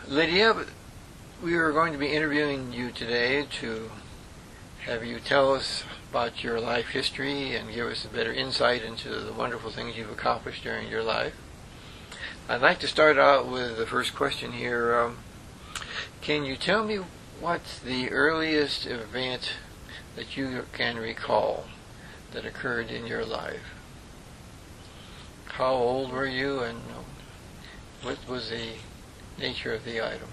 Lydia, we are going to be interviewing you today to have you tell us about your life history and give us a better insight into the wonderful things you've accomplished during your life. I'd like to start out with the first question here. Can you tell me what's the earliest event that you can recall that occurred in your life? How old were you, and what was the nature of the item?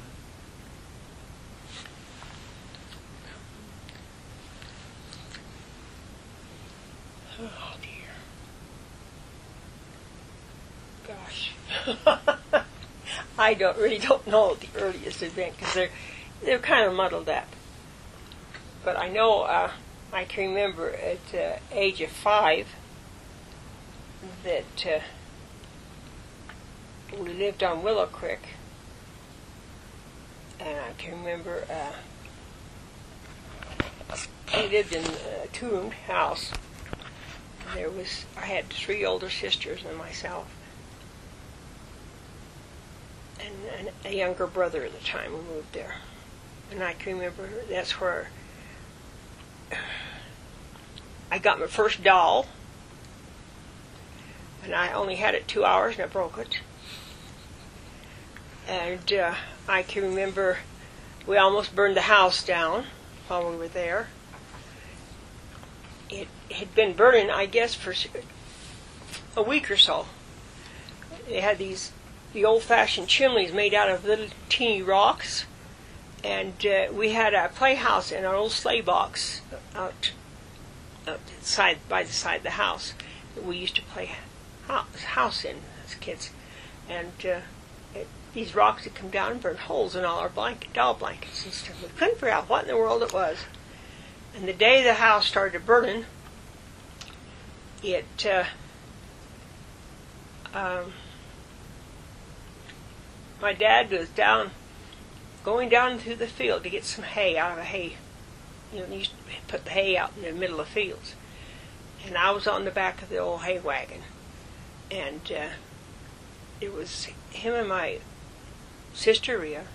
Oh dear. Gosh. I really don't know the earliest event because they're kind of muddled up. But I know I can remember at the age of 5 that we lived on Willow Creek, and I can remember we lived in a 2-roomed house. I had 3 older sisters and myself, and a younger brother at the time we moved there. And I can remember that's where I got my first doll, and I only had it 2 hours and I broke it. And I can remember we almost burned the house down while we were there. It had been burning, I guess, for a week or so. They had the old-fashioned chimneys made out of little teeny rocks, and we had a playhouse in our old sleigh box out by the side of the house that we used to play house in as kids. And these rocks had come down and burned holes in all our doll blankets and stuff. We couldn't figure out what in the world it was. And the day the house started burning, my dad was going down through the field to get some hay out of a hay. They used to put the hay out in the middle of fields. And I was on the back of the old hay wagon. And it was him and my sister Rhea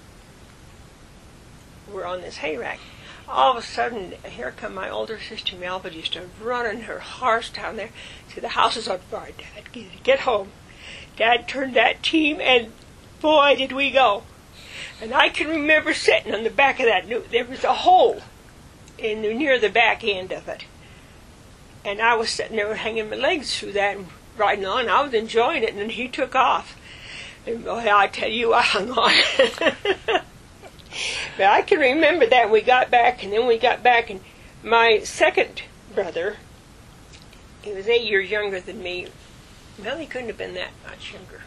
were on this hay rack. All of a sudden, here come my older sister Melba, just running her horse down there. Said, "The house is on fire, Dad. Get home." Dad turned that team, and boy, did we go. And I can remember sitting on the back of that. There was a hole near the back end of it. And I was sitting there hanging my legs through that and riding on. I was enjoying it, and then he took off. And boy, I tell you, I hung on. But I can remember that we got back, and my second brother, he was 8 years younger than me. Well, he couldn't have been that much younger,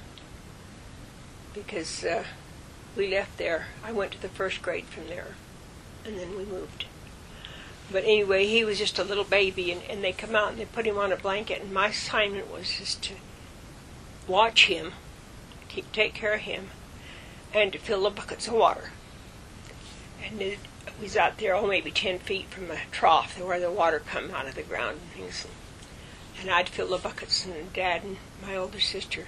because we left there. I went to the first grade from there, and then we moved. But anyway, he was just a little baby, and they come out and they put him on a blanket, and my assignment was just to watch him, take care of him, and to fill the buckets of water. And it was out there, maybe 10 feet from a trough where the water come out of the ground and things. And I'd fill the buckets, and Dad and my older sister,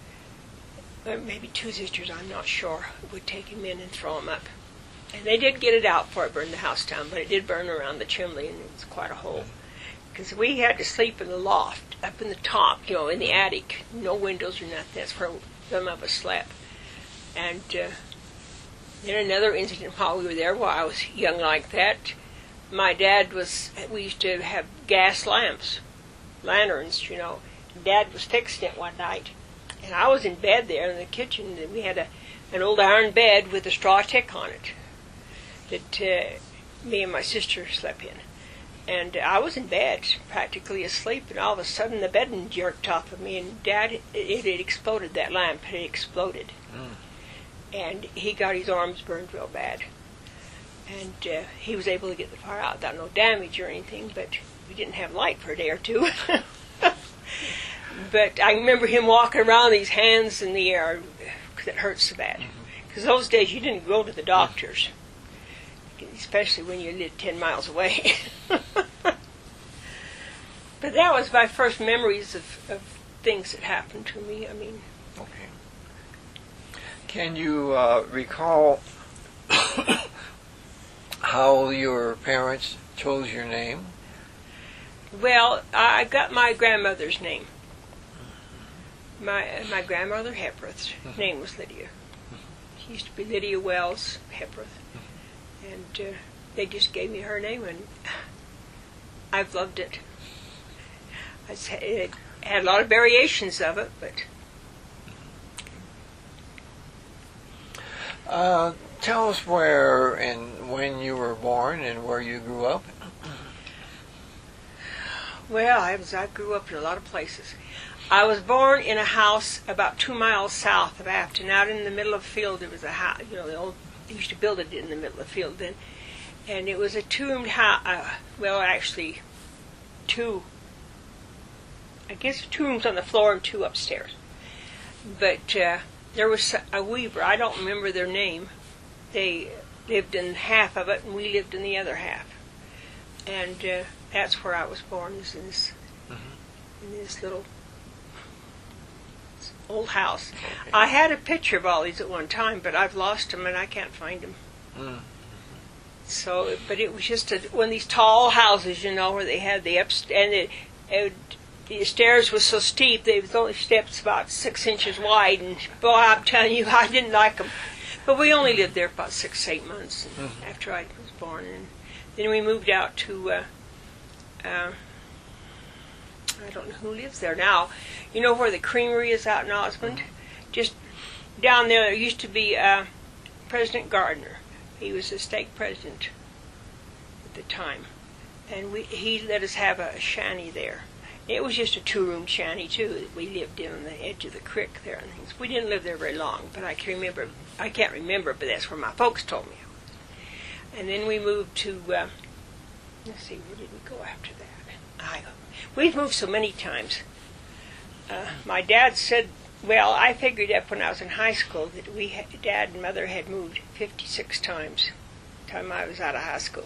maybe 2 sisters, I'm not sure, would take him in and throw him up. And they did get it out before it burned the house down, but it did burn around the chimney, and it was quite a hole. Because we had to sleep in the loft, up in the top, in the attic, no windows or nothing. That's where some of us slept. And then another incident while we were there, while I was young like that, my dad we used to have gas lamps, lanterns, Dad was fixing it one night, and I was in bed there in the kitchen, and we had an old iron bed with a straw tick on it that me and my sister slept in. And I was in bed, practically asleep, and all of a sudden the bedding jerked off of me, and Dad, it had exploded, that lamp had exploded. And he got his arms burned real bad. And he was able to get the fire out without no damage or anything, but we didn't have light for a day or two. But I remember him walking around, these hands in the air, because it hurt so bad. Because those days you didn't go to the doctors, especially when you lived 10 miles away. But that was my first memories of things that happened to me. Okay. Can you recall how your parents chose your name? Well, I got my grandmother's name. My grandmother Hepworth's name was Lydia. She used to be Lydia Wells Hepworth, and they just gave me her name, and I've loved it. It had a lot of variations of it, but. Tell us where and when you were born and where you grew up. Well, I grew up in a lot of places. I was born in a house about 2 miles south of Afton. Out in the middle of the field, there was a house. You know, they used to build it in the middle of the field then, and it was a two-roomed house. Well, actually, two. I guess 2 rooms on the floor and 2 upstairs. But there was a weaver. I don't remember their name. They lived in half of it, and we lived in the other half. And that's where I was born. Is in this little old house. Okay. I had a picture of all these at one time, but I've lost them and I can't find them. So, but it was just one of these tall houses, you know, where they had the upstairs, and the stairs was so steep. They was only steps about 6 inches wide, and boy, I'm telling you, I didn't like them. But we only lived there about 6 to 8 months after I was born, and then we moved out to. I don't know who lives there now. You know where the creamery is out in Osmond? Just down there used to be President Gardner. He was the stake president at the time. And he let us have a shanty there. It was just a 2-room shanty, too, that we lived in on the edge of the creek there and things. We didn't live there very long, but I can't remember, but that's where my folks told me. And then we moved to, let's see, where did we go after that? We've moved so many times. My dad said, well, I figured up when I was in high school that Dad and Mother had moved 56 times the time I was out of high school.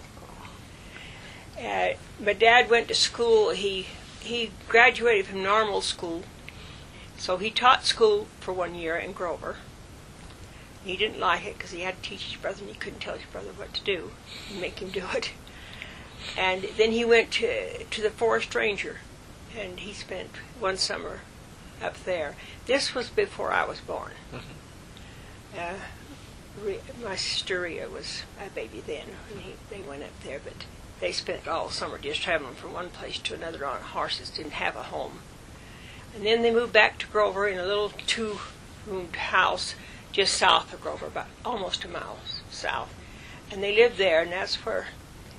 But Dad went to school. He graduated from normal school, so he taught school for 1 year in Grover. He didn't like it because he had to teach his brother, and he couldn't tell his brother what to do and make him do it. And then he went to the Forest Ranger, and he spent 1 summer up there. This was before I was born. My sister Rhea was a baby then, and they went up there, but they spent all summer just traveling from one place to another on horses, didn't have a home. And then they moved back to Grover in a little 2-roomed house just south of Grover, about almost a mile south. And they lived there, and that's where...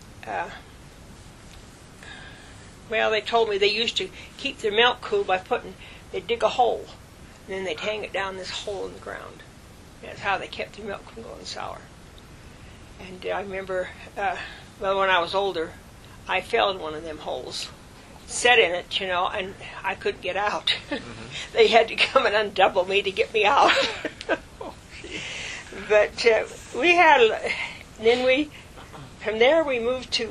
well, they told me they used to keep their milk cool by they'd dig a hole, and then they'd hang it down this hole in the ground. That's how they kept their milk from going sour. And I remember, when I was older, I fell in one of them holes, sat in it, you know, and I couldn't get out. They had to come and undouble me to get me out. But from there we moved to,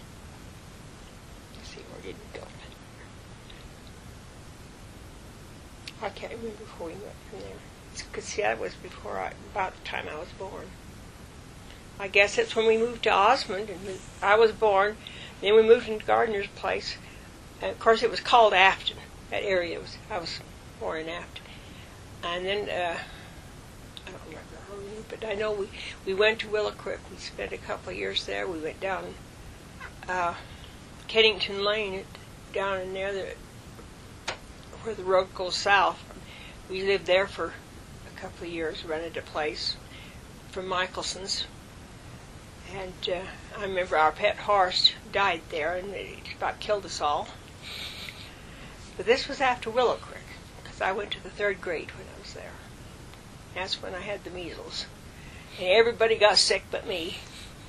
I can't remember before we went from there. Because, see, that was about the time I was born. I guess that's when we moved to Osmond, and I was born. Then we moved into Gardner's place. And, of course, it was called Afton. That area I was born in Afton. And then, I don't remember her name, but I know we went to Willow Creek. We spent a couple of years there. We went down Kennington Lane, down in there, where the road goes south. We lived there for a couple of years, rented a place from Michelson's. And I remember our pet horse died there, and it about killed us all. But this was after Willow Creek, because I went to the 3rd grade when I was there. That's when I had the measles. And everybody got sick but me.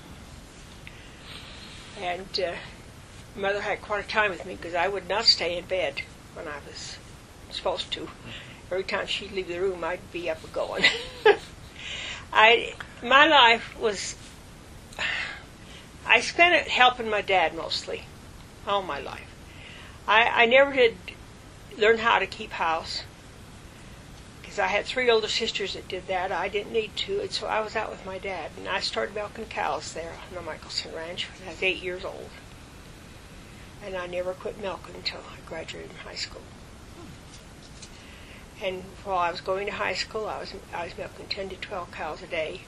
And Mother had quite a time with me, because I would not stay in bed when I was supposed to. Every time she'd leave the room, I'd be up and going. My life was... I spent it helping my dad mostly, all my life. I never did learn how to keep house, because because I had 3 older sisters that did that. I didn't need to, and so I was out with my dad. And I started milking cows there on the Michelson Ranch when I was 8 years old. And I never quit milking until I graduated from high school. And while I was going to high school, I was milking 10 to 12 cows a day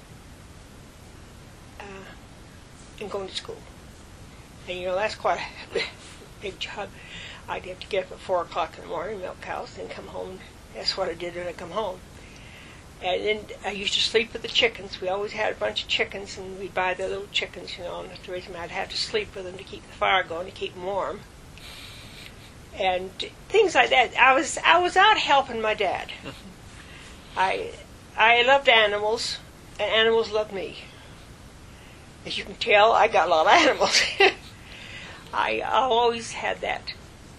and going to school. And, you know, that's quite a big job. I'd have to get up at 4 o'clock in the morning, milk cows, then come home. That's what I did when I come home. And then I used to sleep with the chickens. We always had a bunch of chickens, and we'd buy the little chickens, you know, and the reason I'd have to sleep with them to keep the fire going, to keep them warm. And things like that. I was out helping my dad. I loved animals, and animals loved me. As you can tell, I got a lot of animals. I always had that.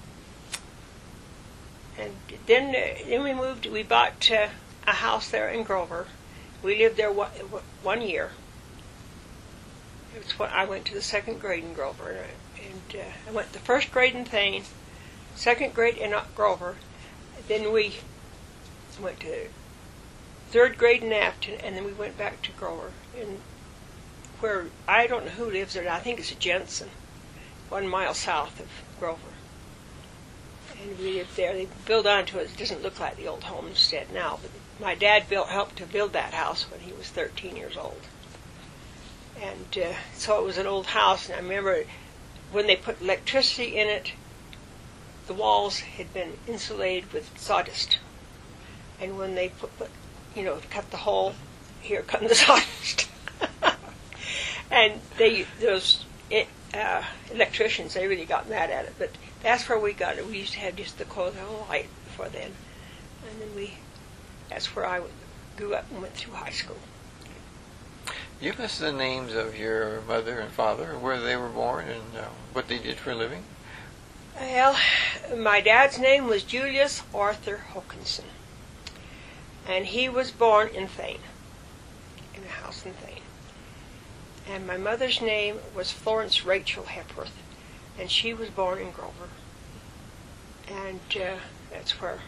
And then we moved. We bought a house there in Grover. We lived there 1 year. It was when I went to the 2nd grade in Grover, and I went to the 1st grade in Thane, 2nd grade in Grover. Then we went to 3rd grade in Afton, and then we went back to Grover. And where I don't know who lives there. I think it's a Jensen, 1 mile south of Grover. And we lived there. They built onto it. It doesn't look like the old homestead now, but my dad helped to build that house when he was 13 years old. And so it was an old house, and I remember when they put electricity in it, the walls had been insulated with sawdust. And when they cut the hole, here comes the sawdust. And those electricians, they really got mad at it, but that's where we got it. We used to have just the coal light before then. And then that's where I grew up and went through high school. Give us the names of your mother and father, where they were born, and what they did for a living. Well, my dad's name was Julius Arthur Hawkinson. And he was born in Thane, in a house in Thane. And my mother's name was Florence Rachel Hepworth, and she was born in Grover. And that's where.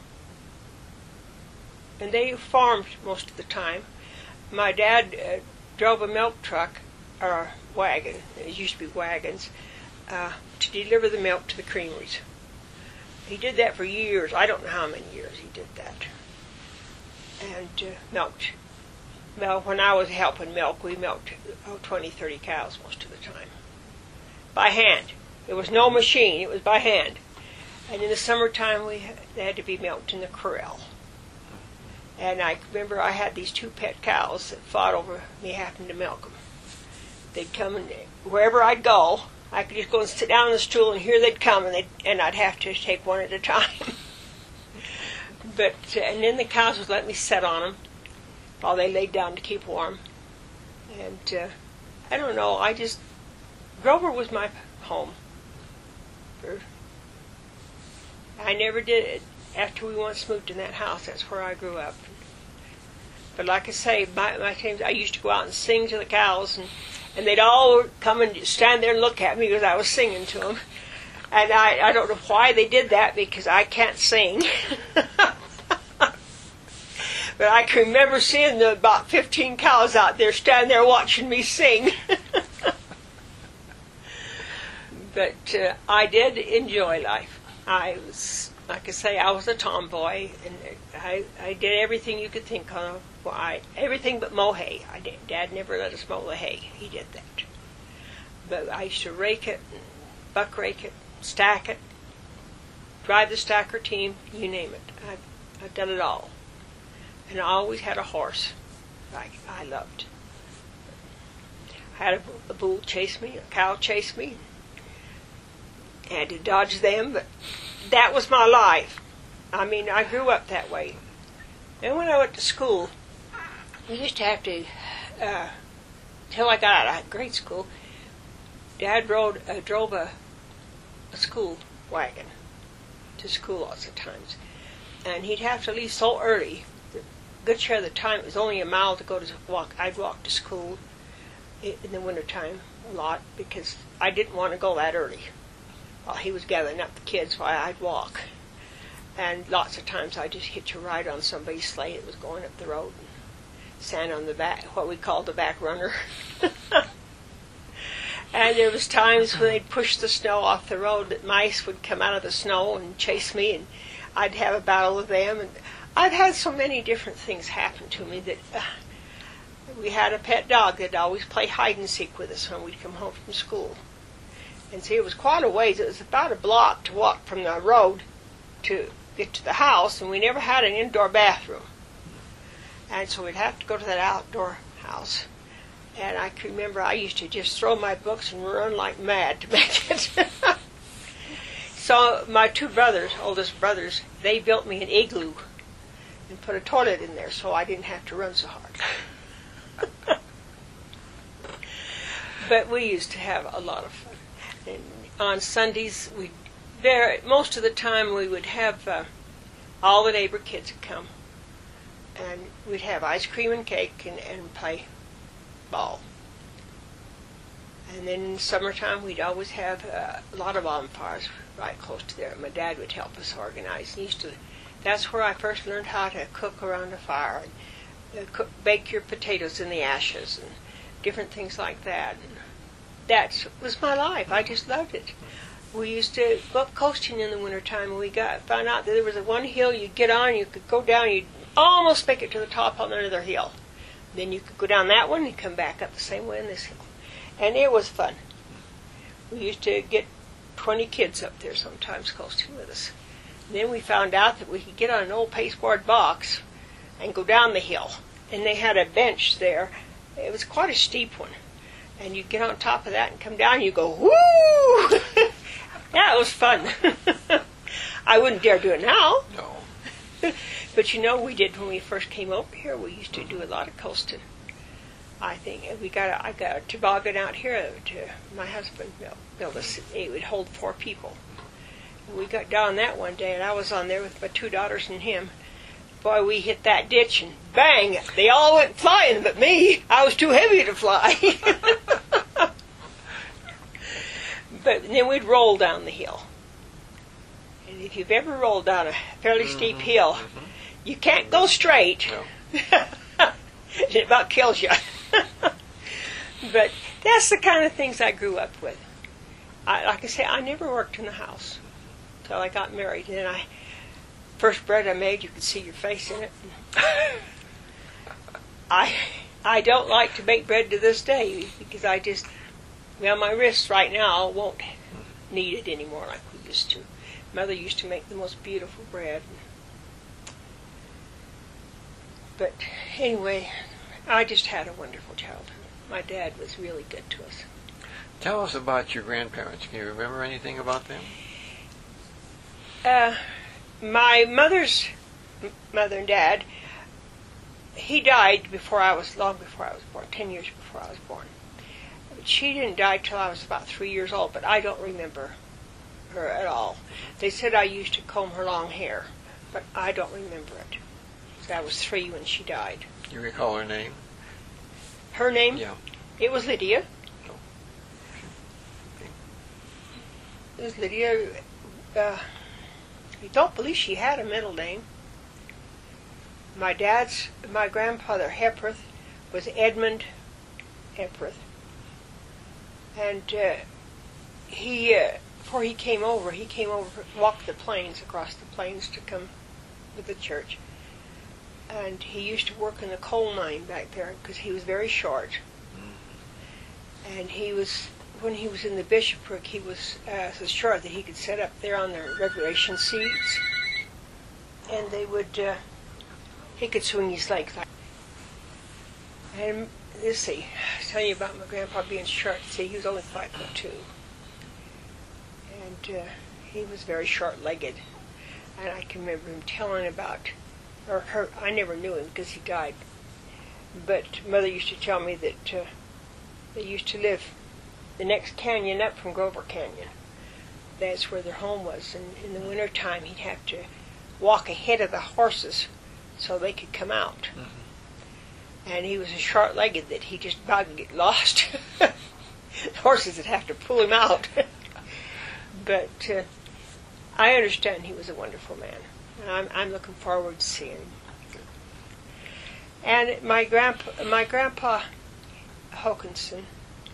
And they farmed most of the time. My dad drove a milk truck, or a wagon, it used to be wagons, to deliver the milk to the creameries. He did that for years. I don't know how many years he did that. And milked. Well, when I was helping milk, we milked 20, 30 cows most of the time. By hand. There was no machine. It was by hand. And in the summertime, they had to be milked in the corral. And I remember I had these 2 pet cows that fought over me having to milk them. They'd come, and wherever I'd go, I could just go and sit down on the stool, and here they'd come, and I'd have to take one at a time. And then the cows would let me sit on them while they laid down to keep warm. And I don't know, Grover was my home. I never did it. After we once moved in that house, that's where I grew up. But like I say, my times, I used to go out and sing to the cows, and they'd all come and stand there and look at me because I was singing to them. And I don't know why they did that, because I can't sing. But I can remember seeing about 15 cows out there standing there watching me sing. But I did enjoy life. I was, like I say, I was a tomboy, and I did everything you could think of. Everything but mow hay. Dad never let us mow the hay. He did that. But I used to rake it, buck rake it, stack it, drive the stacker team, you name it. I've done it all. And I always had a horse I loved. I had a bull chase me, a cow chase me. I had to dodge them, but that was my life. I mean, I grew up that way. And when I went to school, you used to have to, till I got out of grade school, Dad drove a school wagon to school lots of times. And he'd have to leave so early. A good share of the time, it was only a mile to go to walk. I'd walk to school in the wintertime a lot because I didn't want to go that early while he was gathering up the kids while I'd walk. And lots of times I just hitch a ride on somebody's sleigh that was going up the road and stand on the back, what we called the back runner. And there was times when they'd push the snow off the road that mice would come out of the snow and chase me, and I'd have a battle with them. And I've had so many different things happen to me that we had a pet dog that'd always play hide and seek with us when we'd come home from school. And see, it was quite a ways. It was about a block to walk from the road to get to the house, and we never had an indoor bathroom. And so we'd have to go to that outdoor house. And I can remember I used to just throw my books and run like mad to make it. So my two brothers, oldest brothers, they built me an igloo and put a toilet in there so I didn't have to run so hard. But we used to have a lot of fun. And on Sundays, most of the time we would have all the neighbor kids would come. And we'd have ice cream and cake and play ball. And then in summertime, we'd always have a lot of bonfires right close to there. My dad would help us organize. That's where I first learned how to cook around a fire and bake your potatoes in the ashes and different things like that. And that was my life. I just loved it. We used to go up coasting in the wintertime, and we found out that there was one hill you'd get on, you could go down, you'd almost make it to the top on another hill. Then you could go down that one and come back up the same way on this hill. And it was fun. We used to get 20 kids up there sometimes coasting with us. And then we found out that we could get on an old pasteboard box and go down the hill. And they had a bench there. It was quite a steep one. And you'd get on top of that and come down and you go, whoo! Yeah, it was fun. I wouldn't dare do it now. No. But we did when we first came over here. We used to do a lot of coasting. I think I got a toboggan out here to my husband built us. It would hold 4 people. And we got down that one day, and I was on there with my 2 daughters and him. Boy, we hit that ditch, and bang! They all went flying, but me, I was too heavy to fly. But then we'd roll down the hill. And if you've ever rolled down a fairly steep hill, you can't go straight. No. It about kills you. But that's the kind of things I grew up with. Like I say, I never worked in the house until I got married. And then first bread I made, you could see your face in it. I don't like to bake bread to this day because my wrists right now won't need it anymore like we used to. Mother used to make the most beautiful bread. But anyway, I just had a wonderful childhood. My dad was really good to us. Tell us about your grandparents. Can you remember anything about them? My mother's mother and dad, he died long before I was born, 10 years before I was born. She didn't die till I was about 3 years old, but I don't remember her at all. They said I used to comb her long hair, but I don't remember it. So I was 3 when she died. You recall her name? Her name? Yeah. It was Lydia. Oh. Okay. It was Lydia. I don't believe she had a middle name. My grandfather Hepworth was Edmund Hepworth. And before he came over, walked the plains, across the plains to come with the church. And he used to work in the coal mine back there because he was very short. And when he was in the bishopric, he was so short that he could sit up there on the regulation seats. And he could swing his legs like. And let's see, I was telling you about my grandpa being short. See, he was only 5'2". And he was very short-legged. And I can remember him telling about, I never knew him because he died. But Mother used to tell me that they used to live the next canyon up from Grover Canyon. That's where their home was. And in the wintertime, he'd have to walk ahead of the horses so they could come out. Mm-hmm. And he was so short-legged that he just about could get lost. The horses would have to pull him out. But I understand he was a wonderful man. and I'm looking forward to seeing him. And my grandpa Hokinson,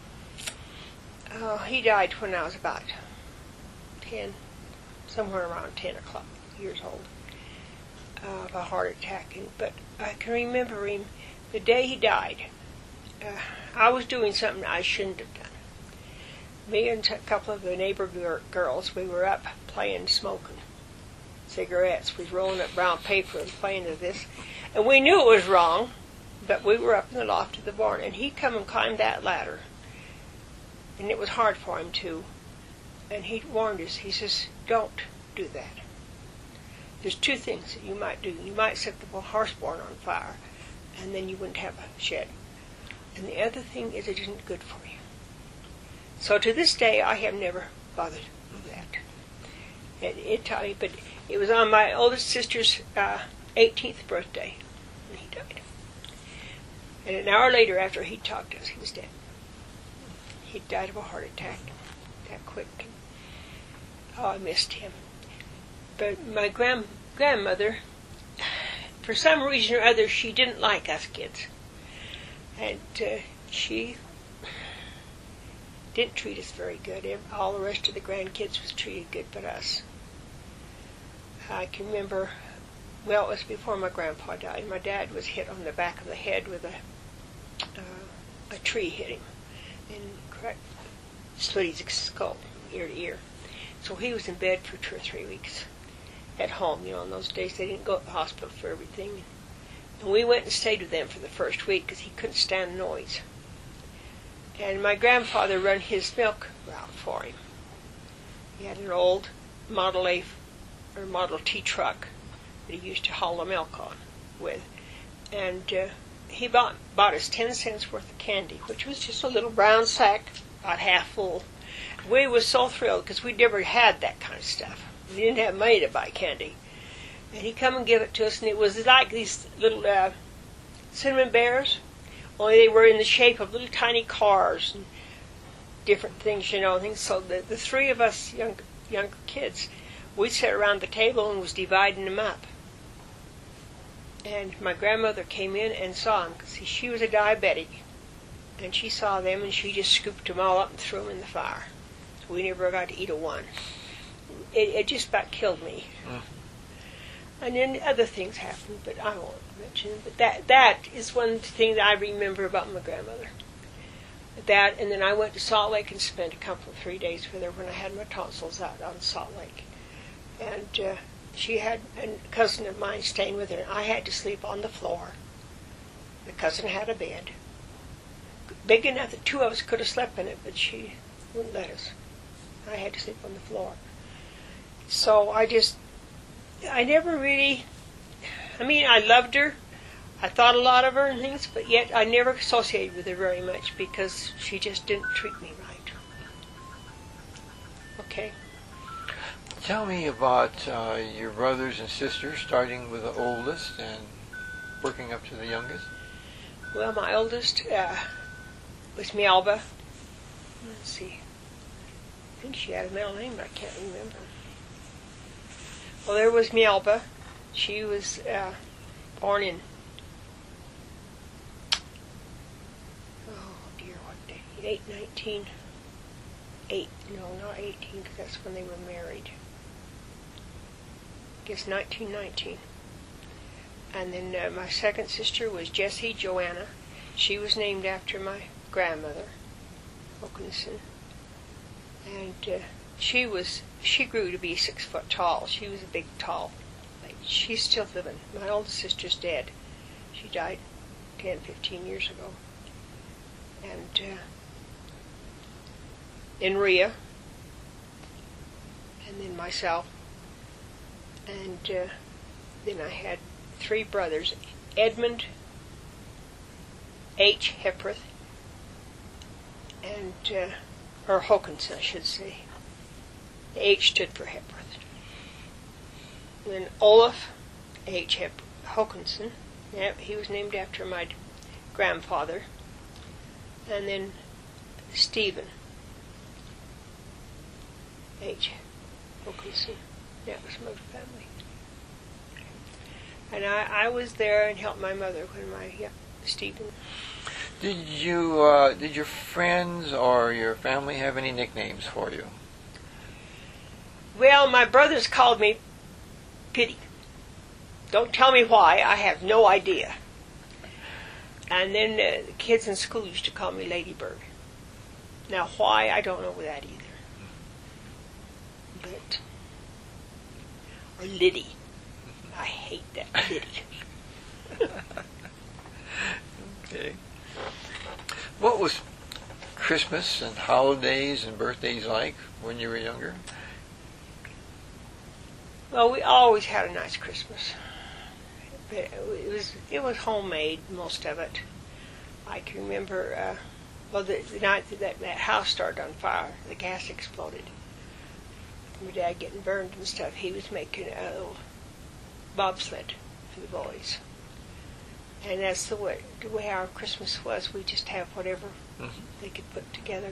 he died when I was about 10, somewhere around 10 o'clock years old, of a heart attack. But I can remember him the day he died. I was doing something I shouldn't have done. Me and a couple of the neighbor girls, we were up playing, smoking cigarettes. We was rolling up brown paper and playing to this. And we knew it was wrong, but we were up in the loft of the barn. And he come and climbed that ladder. And it was hard for him to. And he warned us. He says, don't do that. There's two things that you might do. You might set the horse barn on fire, and then you wouldn't have a shed. And the other thing is it isn't good for you. So to this day, I have never bothered with that. It taught me, but it was on my oldest sister's 18th birthday when he died. And an hour later, after he talked to us, he was dead. He died of a heart attack that quick. Oh, I missed him. But my grandmother, for some reason or other, she didn't like us kids. And she didn't treat us very good. All the rest of the grandkids was treated good but us. I can remember, well, it was before my grandpa died. My dad was hit on the back of the head with a tree hit him and split his skull ear to ear. So he was in bed for 2 or 3 weeks at home. You know, in those days they didn't go to the hospital for everything. And we went and stayed with them for the first week because he couldn't stand noise. And my grandfather ran his milk route for him. He had an old Model A or Model T truck that he used to haul the milk on with. And he bought us 10 cents worth of candy, which was just a little brown sack, about half full. We was so thrilled because we never had that kind of stuff. We didn't have money to buy candy. And he come and give it to us, and it was like these little cinnamon bears, only they were in the shape of little tiny cars and different things, you know. Things. So the three of us younger kids, we sat around the table and was dividing them up. And my grandmother came in and saw them because she was a diabetic, and she saw them and she just scooped them all up and threw them in the fire. So we never got to eat a one. It just about killed me. And then other things happened, but I won't mention it. But that is one thing that I remember about my grandmother. That, and then I went to Salt Lake and spent a couple of 3 days with her when I had my tonsils out on Salt Lake. And she had a cousin of mine staying with her. I had to sleep on the floor. The cousin had a bed big enough that two of us could have slept in it, but she wouldn't let us. I had to sleep on the floor. So I never really, I loved her. I thought a lot of her and things, but yet I never associated with her very much because she just didn't treat me right. Okay. Tell me about your brothers and sisters, starting with the oldest and working up to the youngest. Well, my oldest was Melba. Let's see. I think she had a middle name, but I can't remember. Well, there was Melba. She was born in, what day? 18, because that's when they were married. I guess 1919. And then my second sister was Jessie Joanna. She was named after my grandmother, Wilkinson. And she grew to be 6 foot tall. She was a big, tall lady. She's still living. My oldest sister's dead. She died 10, 15 years ago. And then Rhea, and then myself, and then I had 3 brothers: Edmund H. Hepworth, and or Hokinson, I should say. The H stood for Hepworth. And then Olaf H. Hokinson. Yeah, he was named after my grandfather. And then Stephen H. Hokinson. That was my family. And I was there and helped my mother when Stephen. Did your friends or your family have any nicknames for you? Well, my brothers called me Pity. Don't tell me why. I have no idea. And then the kids in school used to call me Ladybird. Now, why, I don't know that either. But, or Liddy. I hate that, Liddy. Okay. What was Christmas and holidays and birthdays like when you were younger? Well, we always had a nice Christmas. It was homemade, most of it. I can remember, the night that house started on fire, the gas exploded. My dad getting burned and stuff. He was making a little bobsled for the boys. And that's the way our Christmas was. We just have whatever they could put together.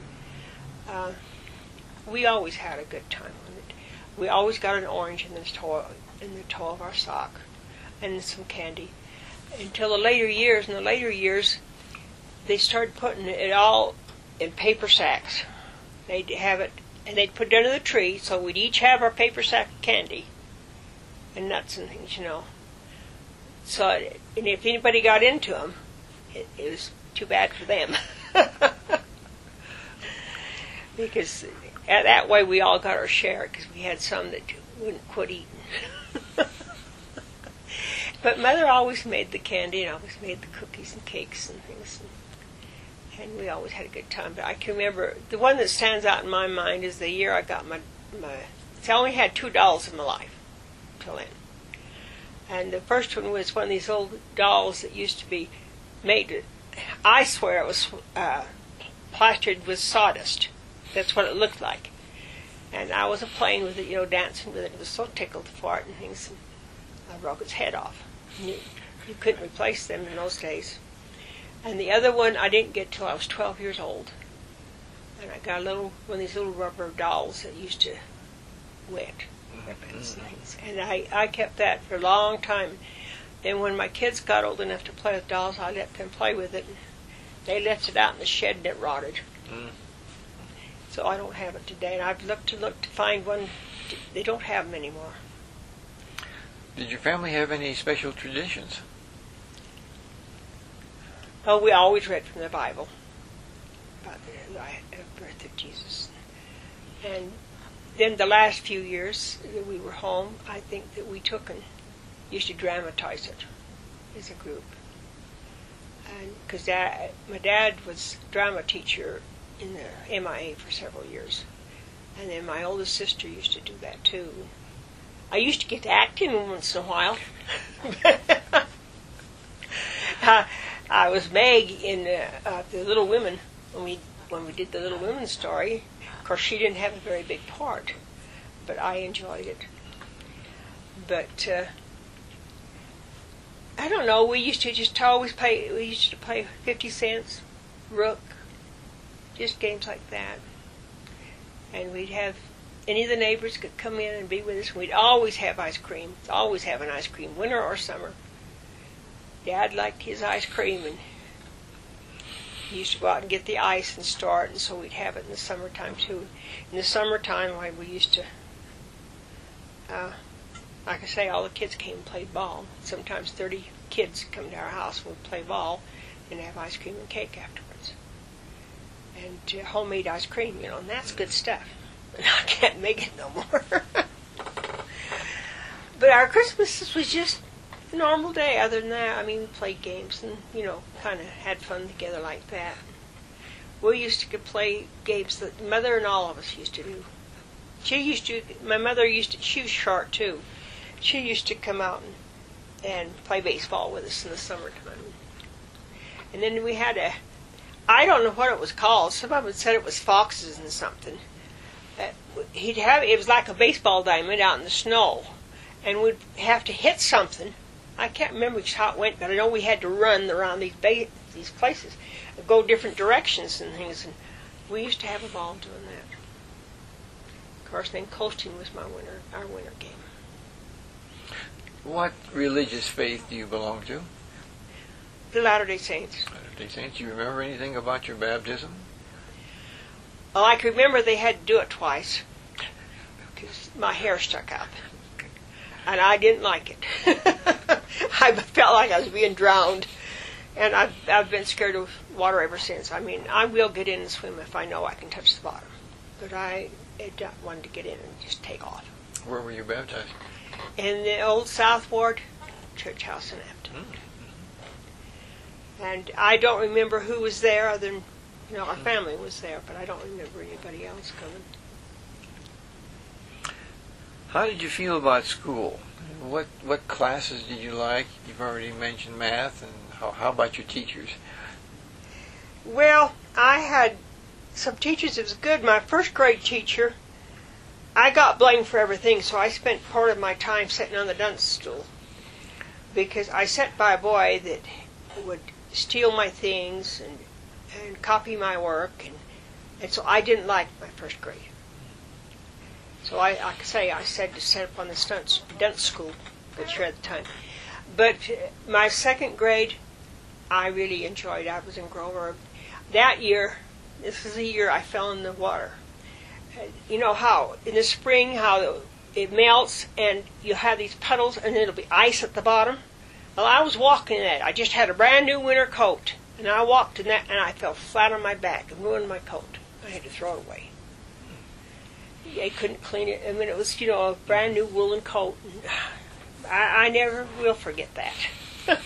We always had a good time with it. We always got an orange in the toe of our sock, and some candy. Until the later years. In the later years, they started putting it all in paper sacks. They'd have it, and they'd put it under the tree, so we'd each have our paper sack of candy and nuts and things, So, and if anybody got into them, it was too bad for them. Because that way we all got our share, because we had some that wouldn't quit eating. But Mother always made the candy and always made the cookies and cakes and things. And we always had a good time. But I can remember, the one that stands out in my mind is the year I got my I only had $2 in my life until then. And the first one was one of these old dolls that used to be made, I swear it was plastered with sawdust. That's what it looked like. And I was playing with it, dancing with it. It was so tickled for it and things. And I broke its head off. You couldn't replace them in those days. And the other one I didn't get till I was 12 years old. And I got one of these little rubber dolls that used to wet. Ribbons and things. And I kept that for a long time. Then when my kids got old enough to play with dolls, I let them play with it. They left it out in the shed and it rotted. So I don't have it today. And I've looked to find one. They don't have them anymore. Did your family have any special traditions? Oh, we always read from the Bible about the birth of Jesus. And then the last few years that we were home, I think that we took and used to dramatize it as a group. And because my dad was a drama teacher in the MIA for several years. And then my oldest sister used to do that too. I used to get to acting once in a while. I was Meg in the Little Women when we did the Little Women story. Of course, she didn't have a very big part, but I enjoyed it. But I don't know. We used to just always play. We used to play 50 cents, Rook, just games like that. And we'd have any of the neighbors could come in and be with us. We'd always have ice cream. Always have an ice cream, winter or summer. Dad liked his ice cream, and he used to go out and get the ice and start, and so we'd have it in the summertime too. In the summertime, we used to, like I say, all the kids came and played ball. Sometimes 30 kids come to our house and we'd play ball and have ice cream and cake afterwards. And homemade ice cream, and that's good stuff. And I can't make it no more. But our Christmas was just a normal day. Other than that, we played games and, kind of had fun together like that. We used to play games that Mother and all of us used to do. My mother she was short too. She used to come out and play baseball with us in the summertime. And then we had I don't know what it was called. Some of them said it was foxes and something. It was like a baseball diamond out in the snow. And we'd have to hit something. I can't remember how it went, but I know we had to run around these places, go different directions and things. And we used to have a ball doing that. Of course, then coasting was our winter game. What religious faith do you belong to? The Latter-day Saints. Latter-day Saints. Do you remember anything about your baptism? Well, I can remember they had to do it twice because my hair stuck up. And I didn't like it. I felt like I was being drowned. And I've been scared of water ever since. I mean, I will get in and swim if I know I can touch the bottom. But I don't want to get in and just take off. Where were you baptized? In the old South Ward Church House in Afton. Mm-hmm. And I don't remember who was there other than, our family was there, but I don't remember anybody else coming. How did you feel about school? What classes did you like? You've already mentioned math, and how about your teachers? Well, I had some teachers that was good. My first grade teacher, I got blamed for everything, so I spent part of my time sitting on the dunce stool because I sat by a boy that would steal my things and copy my work, and so I didn't like my first grade. So I said to set up on the dunce school that's here at the time. But my second grade, I really enjoyed. I was in Grover. That year, this is the year I fell in the water. You know how in the spring how it melts and you have these puddles and it'll be ice at the bottom? Well, I was walking in that. I just had a brand new winter coat, and I walked in that and I fell flat on my back and ruined my coat. I had to throw it away. I couldn't clean it. I mean, it was, a brand new woolen coat. I never will forget that.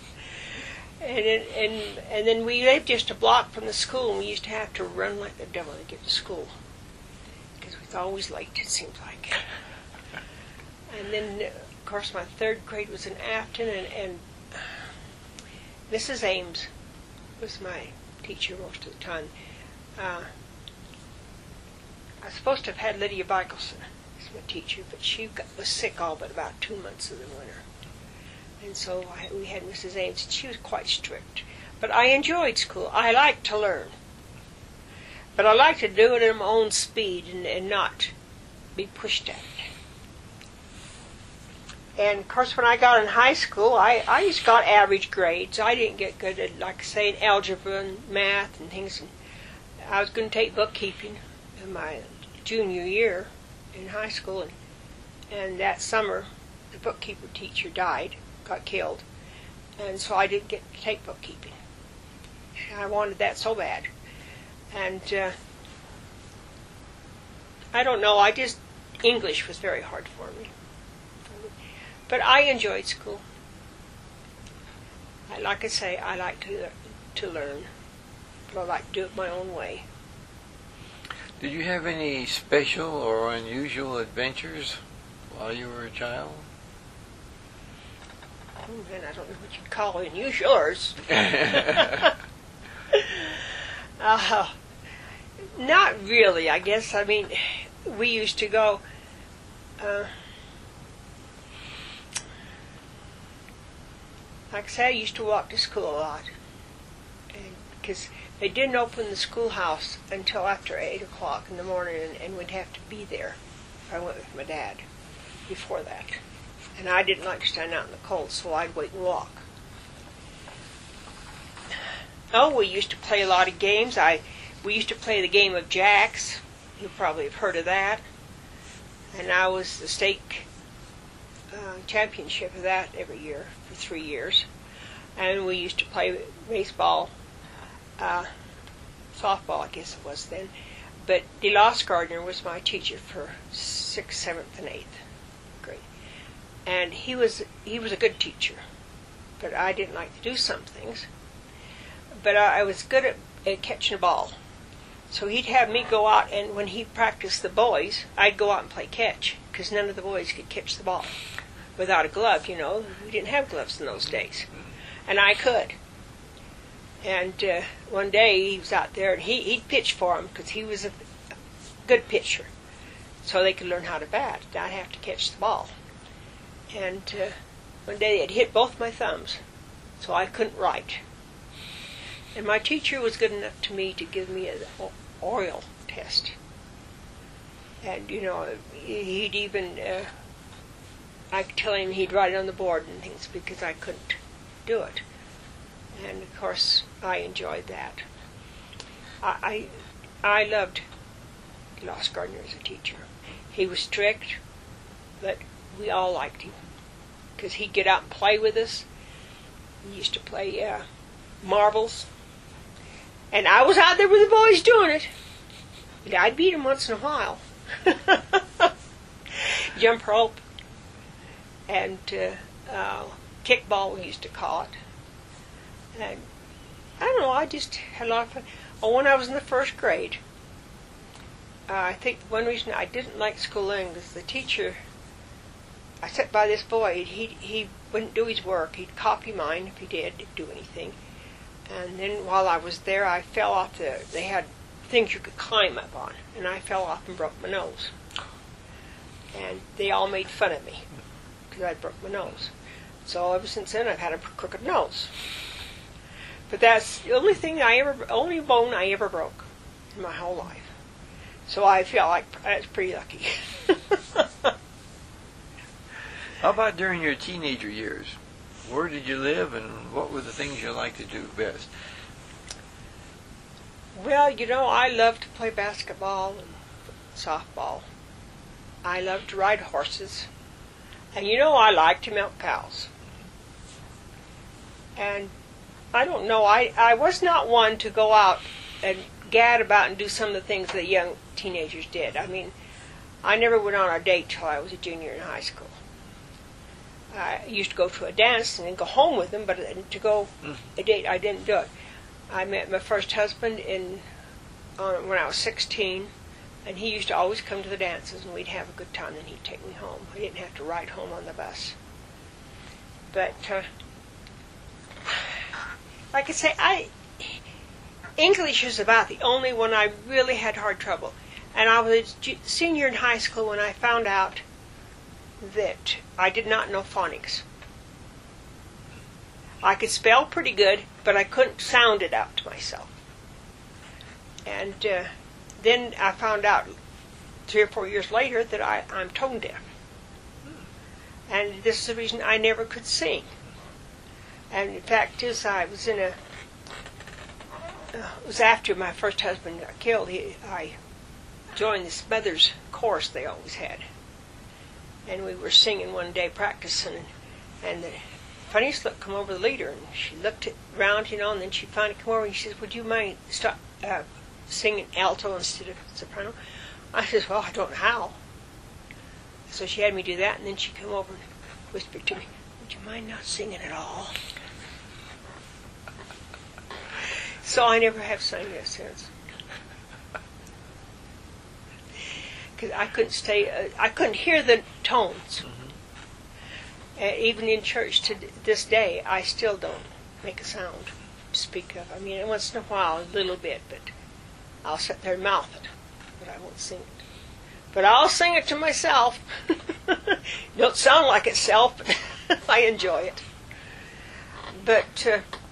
And then we lived just a block from the school, and we used to have to run like the devil to get to school because we was always late. It seemed like. And then, of course, my third grade was in Afton, and Mrs. Ames was my teacher most of the time. I was supposed to have had Lydia Michelson as my teacher, but she was sick all but about 2 months of the winter. And so we had Mrs. Ames, and she was quite strict. But I enjoyed school. I liked to learn. But I liked to do it at my own speed and not be pushed at it. And, of course, when I got in high school, I just got average grades. I didn't get good at, like I say, in algebra and math and things. And I was going to take bookkeeping in my junior year in high school, and that summer the bookkeeper teacher died, got killed, and so I didn't get to take bookkeeping. I wanted that so bad, and I don't know, English was very hard for me, but I enjoyed school. Like I say, I like to learn, but I like to do it my own way. Did you have any special or unusual adventures while you were a child? Oh, man, I don't know what you'd call unusual. Not really, I guess. I mean, we used to go... like I say, I used to walk to school a lot. Because they didn't open the schoolhouse until after 8 o'clock in the morning, and we'd have to be there. I went with my dad before that. And I didn't like to stand out in the cold, so I'd wait and walk. Oh, we used to play a lot of games. We used to play the game of jacks. You probably have heard of that. And I was the state championship of that every year for 3 years. And we used to play baseball, softball, I guess it was then. But DeLoss Gardner was my teacher for 6th, 7th, and 8th grade. And he was a good teacher. But I didn't like to do some things. But I was good at catching a ball. So he'd have me go out, and when he practiced the boys, I'd go out and play catch, because none of the boys could catch the ball without a glove, you know. We didn't have gloves in those days. And I could. And one day he was out there, and he'd pitch for them, because he was a good pitcher. So they could learn how to bat. I'd have to catch the ball. And one day it hit both my thumbs, so I couldn't write. And my teacher was good enough to me to give me an oral test. And, you know, he'd even, I could tell him he'd write it on the board and things because I couldn't do it. And of course, I enjoyed that. I loved Lost Gardner as a teacher. He was strict, but we all liked him because he'd get out and play with us. He used to play marbles, and I was out there with the boys doing it. And I'd beat him once in a while. Jump rope and kickball, we used to call it. And I don't know, I just had a lot of fun. Oh, when I was in the first grade, I think one reason I didn't like schooling was the teacher. I sat by this boy. He wouldn't do his work. He'd copy mine if he did do anything. And then while I was there, I fell off they had things you could climb up on, and I fell off and broke my nose. And they all made fun of me because I broke my nose. So ever since then, I've had a crooked nose. But that's the only bone I ever broke in my whole life. So I feel like that's pretty lucky. How about during your teenager years? Where did you live, and what were the things you liked to do best? Well, I loved to play basketball and softball. I loved to ride horses. And I liked to milk cows. And I don't know, I was not one to go out and gad about and do some of the things that young teenagers did. I mean, I never went on a date till I was a junior in high school. I used to go to a dance and then go home with them, but to go a date, I didn't do it. I met my first husband when I was 16, and he used to always come to the dances, and we'd have a good time, and he'd take me home. I didn't have to ride home on the bus. But, like I say, English is about the only one I really had hard trouble. And I was a senior in high school when I found out that I did not know phonics. I could spell pretty good, but I couldn't sound it out to myself. And then I found out 3 or 4 years later that I'm tone deaf. And this is the reason I never could sing. And in fact, I was it was after my first husband got killed. I joined the Smothers chorus they always had. And we were singing one day, practicing, and the funniest look come over the leader, and she looked around, and then she finally come over and she says, "Would you mind stop singing alto instead of soprano?" I says, "Well, I don't know how." So she had me do that, and then she came over and whispered to me, "Would you mind not singing at all?" So I never have sung that since. Because I couldn't hear the tones. Even in church to this day, I still don't make a sound to speak of. I mean, once in a while, a little bit, but I'll sit there and mouth it, but I won't sing it. But I'll sing it to myself. Don't sound like itself, but I enjoy it. But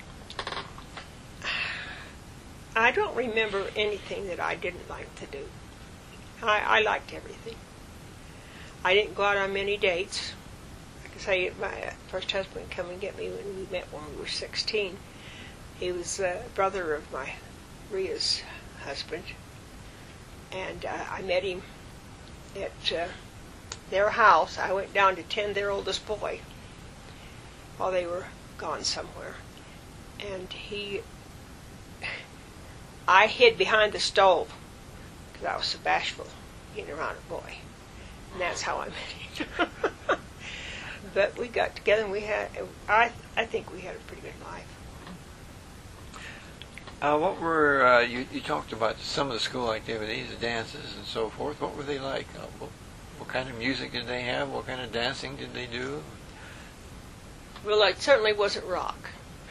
I don't remember anything that I didn't like to do. I liked everything. I didn't go out on many dates. Like I say, my first husband came and get me when we met when we were 16. He was a brother of my Rhea's husband. And I met him at their house. I went down to tend their oldest boy while they were gone somewhere. And I hid behind the stove because I was so bashful getting around a boy. And that's how I met him. But we got together and I think we had a pretty good life. What were, you talked about some of the school activities, the dances and so forth. What were they like? What kind of music did they have? What kind of dancing did they do? Well, it certainly wasn't rock.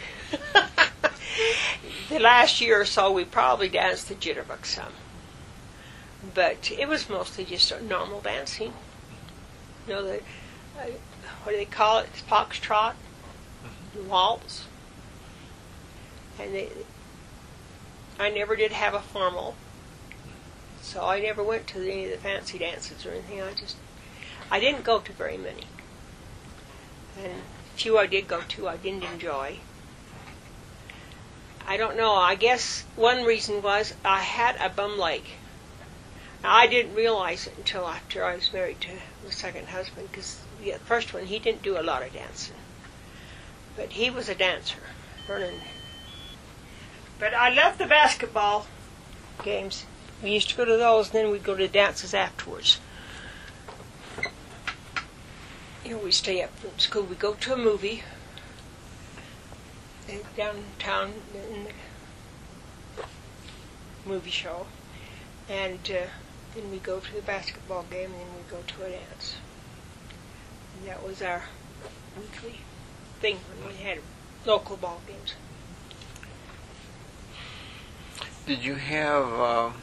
The last year or so, we probably danced the jitterbug some. But it was mostly just a normal dancing. What do they call it? Foxtrot, waltz. And I never did have a formal, so I never went to any of the fancy dances or anything. I didn't go to very many. And a few I did go to I didn't enjoy. I don't know. I guess one reason was I had a bum leg. Now, I didn't realize it until after I was married to my second husband, because the first one, he didn't do a lot of dancing. But he was a dancer, Vernon. But I loved the basketball games. We used to go to those, and then we'd go to dances afterwards. We'd stay up from school. We'd go to a movie downtown in the movie show, and then we'd go to the basketball game, and then we'd go to a dance. And that was our weekly thing when we had local ball games. Did you have,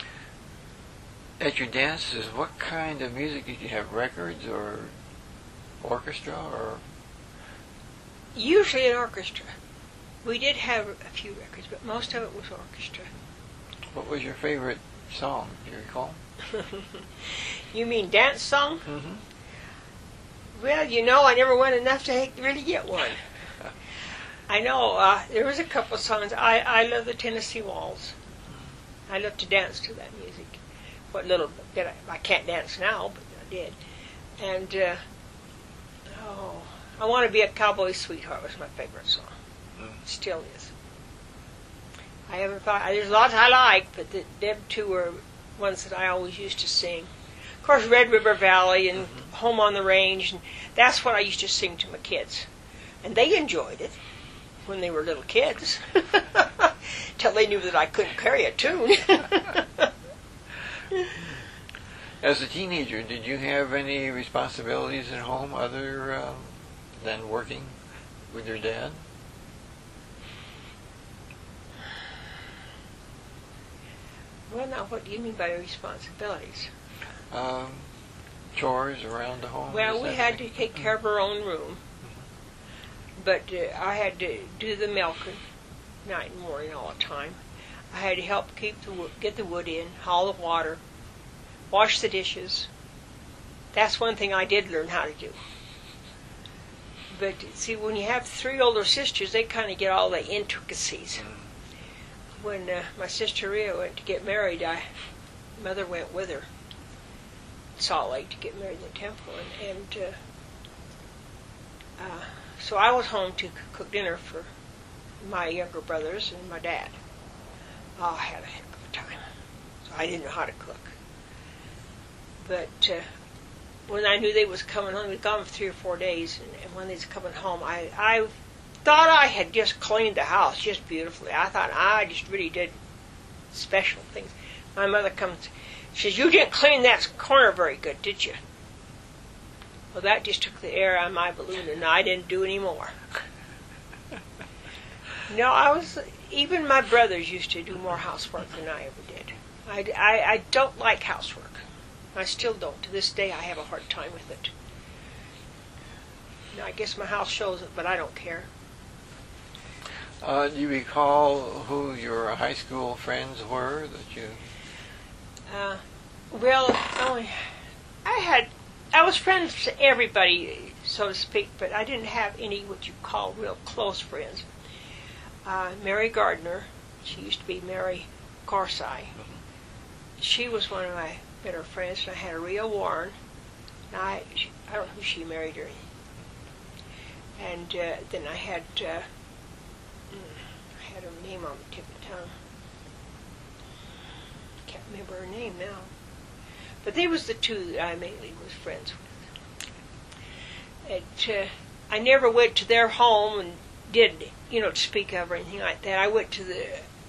at your dances, what kind of music did you have? Records or orchestra or? Usually an orchestra. We did have a few records, but most of it was orchestra. What was your favorite song, do you recall? You mean dance song? Mm-hmm. Well, I never went enough to really get one. I know there was a couple of songs. I love the Tennessee Waltz. I love to dance to that music. What little did I can't dance now, but I did. And I Want to Be a Cowboy Sweetheart was my favorite song. Still is. I haven't thought. There's lots I like, but them two were ones that I always used to sing. Of course, Red River Valley and Home on the Range, and that's what I used to sing to my kids, and they enjoyed it when they were little kids, till they knew that I couldn't carry a tune. As a teenager, did you have any responsibilities at home other than working with your dad? Well, now, what do you mean by responsibilities? Chores around the home? Well, we had to take care of our own room, but I had to do the milking night and morning all the time. I had to help get the wood in, haul the water, wash the dishes. That's one thing I did learn how to do. But see, when you have three older sisters, they kind of get all the intricacies. When my sister Rhea went to get married, mother went with her to Salt Lake to get married in the temple, and so I was home to cook dinner for my younger brothers and my dad. Oh, I had a heck of a time. So I didn't know how to cook. But when I knew they was coming home, we'd gone for 3 or 4 days, and when they was coming home, I thought I had just cleaned the house just beautifully. I thought I just really did special things. My mother comes, she says, "You didn't clean that corner very good, did you?" Well, that just took the air out of my balloon, and I didn't do any more. No, even my brothers used to do more housework than I ever did. I don't like housework. I still don't. To this day, I have a hard time with it. Now, I guess my house shows it, but I don't care. Do you recall who your high school friends were that you? Well, I was friends with everybody, so to speak, but I didn't have any what you call real close friends. Mary Gardner, she used to be Mary Corsai. She was one of my better friends, and I had Rhea Warren. And I don't know who she married or anything. And then I had her name on the tip of the tongue. Can't remember her name now. But they was the two that I mainly was friends with. And I never went to their home and did, to speak of or anything like that. I went to the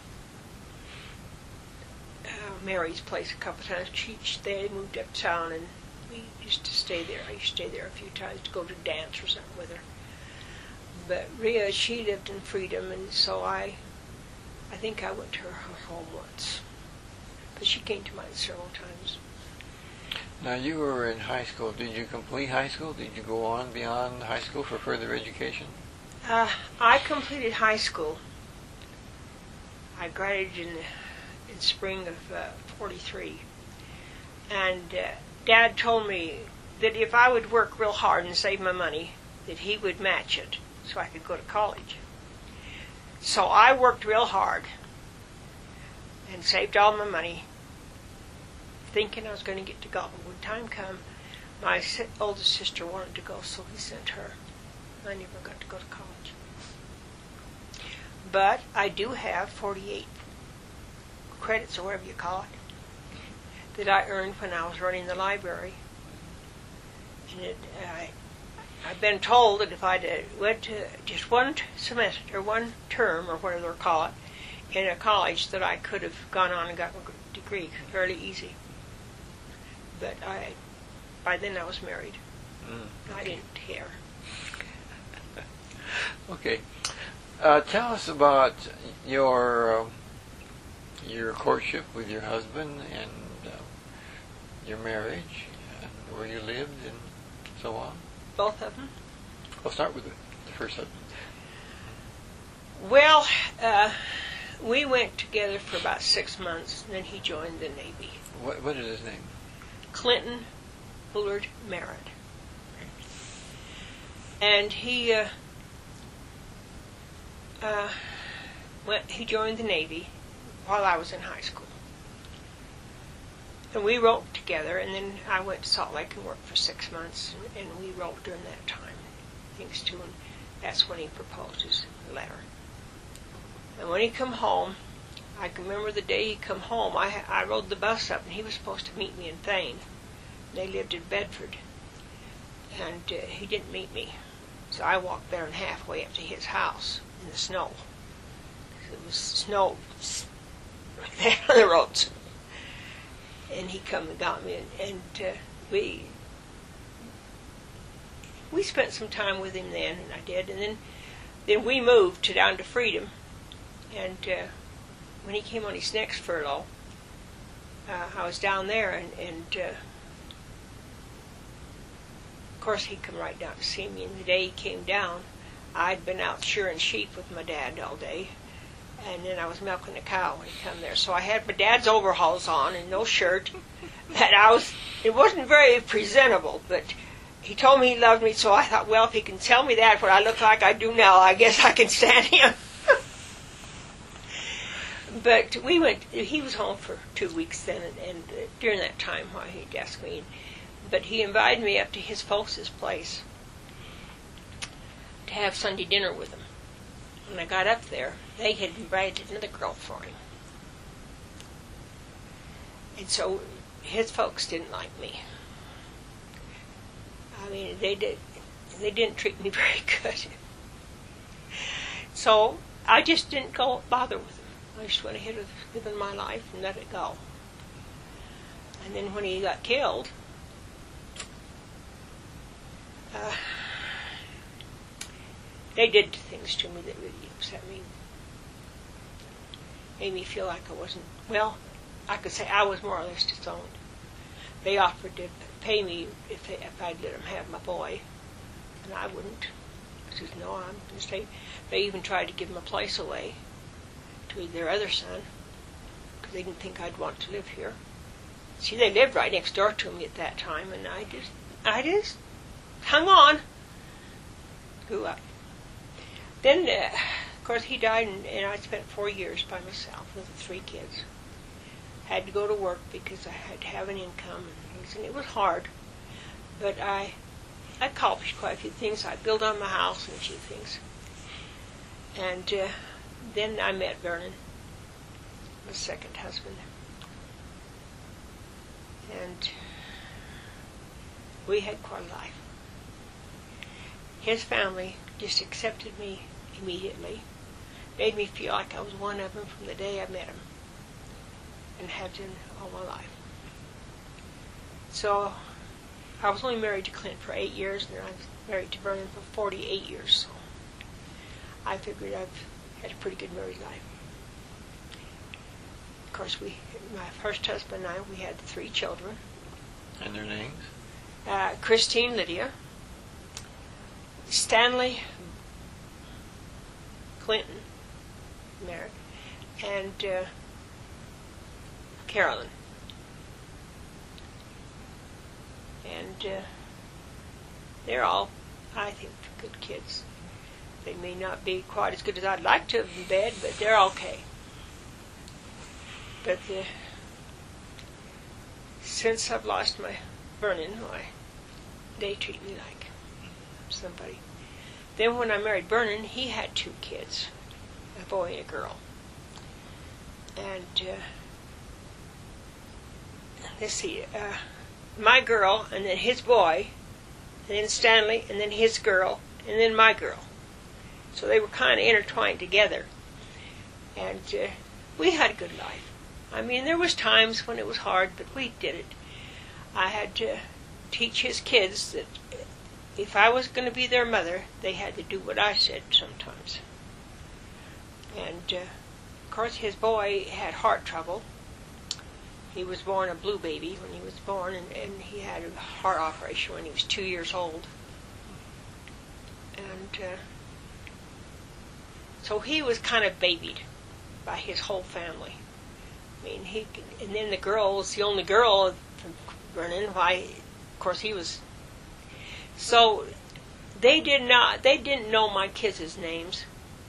Mary's place a couple of times. They moved uptown, and we used to stay there. I used to stay there a few times to go to dance or something with her. But Rhea, she lived in Freedom, and so I think I went to her home once. But she came to mine several times. Now, you were in high school. Did you complete high school? Did you go on beyond high school for further education? I completed high school. I graduated in spring of 43. And Dad told me that if I would work real hard and save my money, that he would match it so I could go to college. So I worked real hard and saved all my money, thinking I was going to get to go. When time come, my oldest sister wanted to go, so he sent her. I never got to go to college. But I do have 48 credits, or whatever you call it, that I earned when I was running the library. And I've been told that if I went to just one semester, or one term, or whatever they call it, in a college, that I could have gone on and got a degree fairly easy. But by then I was married. I didn't care. Okay. Tell us about your courtship with your husband and your marriage and where you lived and so on. Both of them? I'll start with the first husband. Well, we went together for about 6 months, and then he joined the Navy. What is his name? Clinton Bullard Merritt. And he joined the Navy while I was in high school. And we wrote together, and then I went to Salt Lake and worked for 6 months, and we wrote during that time, things too, and that's when he proposed his letter. And when he come home, I can remember the day he come home, I rode the bus up, and he was supposed to meet me in Thane. They lived in Bedford, and he didn't meet me. So I walked there and halfway up to his house in the snow. It was snow right there on the roads. And he come and got me, and we spent some time with him then, and I did. And then we moved down to Freedom, and when he came on his next furlough, I was down there, and of course he come right down to see me. And the day he came down, I'd been out shearing sheep with my dad all day, and then I was milking a cow when he come there. So I had my dad's overalls on and no shirt, and it wasn't very presentable, but he told me he loved me, so I thought, well, if he can tell me that, what I look like I do now, I guess I can stand him. But he was home for 2 weeks then, and during that time while he'd asked me, but he invited me up to his folks' place to have Sunday dinner with him. When I got up there, they had invited another girl for him. And so his folks didn't like me. I mean, they didn't treat me very good. So I just didn't go bother with him. I just went ahead with living my life and let it go. And then when he got killed, they did things to me that really upset me. Made me feel like I wasn't, well, I could say I was more or less disowned. They offered to pay me if I'd let them have my boy, and I wouldn't. I said, no, I'm going to stay. They even tried to give him a place away to their other son, because they didn't think I'd want to live here. See, they lived right next door to me at that time, and I just hung on. Grew up. Then, of course, he died, and I spent 4 years by myself with the 3 kids. Had to go to work because I had to have an income, and it was hard. But I accomplished quite a few things. I built on my house and a few things. And then I met Vernon, my second husband. And we had quite a life. His family just accepted me immediately. Made me feel like I was one of them from the day I met him. And have been all my life. So I was only married to Clint for 8 years, and then I was married to Vernon for 48 years. So I figured I've had a pretty good married life. Of course, my first husband and I, we had 3 children. And their names? Christine Lydia, Stanley Clinton Merritt, and Carolyn. And they're all, I think, good kids. They may not be quite as good as I'd like to have in bed, but they're okay. But since I've lost my Vernon, why, they treat me like somebody. Then when I married Vernon, he had 2 kids, a boy and a girl. And let's see, my girl, and then his boy, and then Stanley, and then his girl, and then my girl. So they were kind of intertwined together. And we had a good life. I mean, there was times when it was hard, but we did it. I had to teach his kids that if I was going to be their mother, they had to do what I said sometimes. And, of course, his boy had heart trouble. He was born a blue baby when he was born, and he had a heart operation when he was 2 years old. And so he was kind of babied by his whole family. I mean, and then the girl was the only girl from Vernon. Why, of course, he was. So they didn't know my kids' names,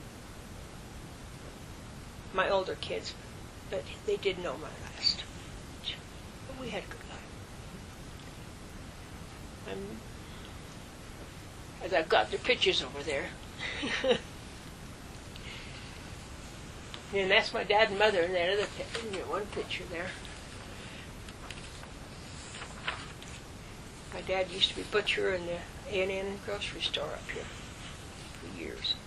my older kids, but they did know my last. But we had a good life. As I've got the pictures over there. And that's my dad and mother in that other one picture there. My dad used to be butcher in the A&N grocery store up here for years.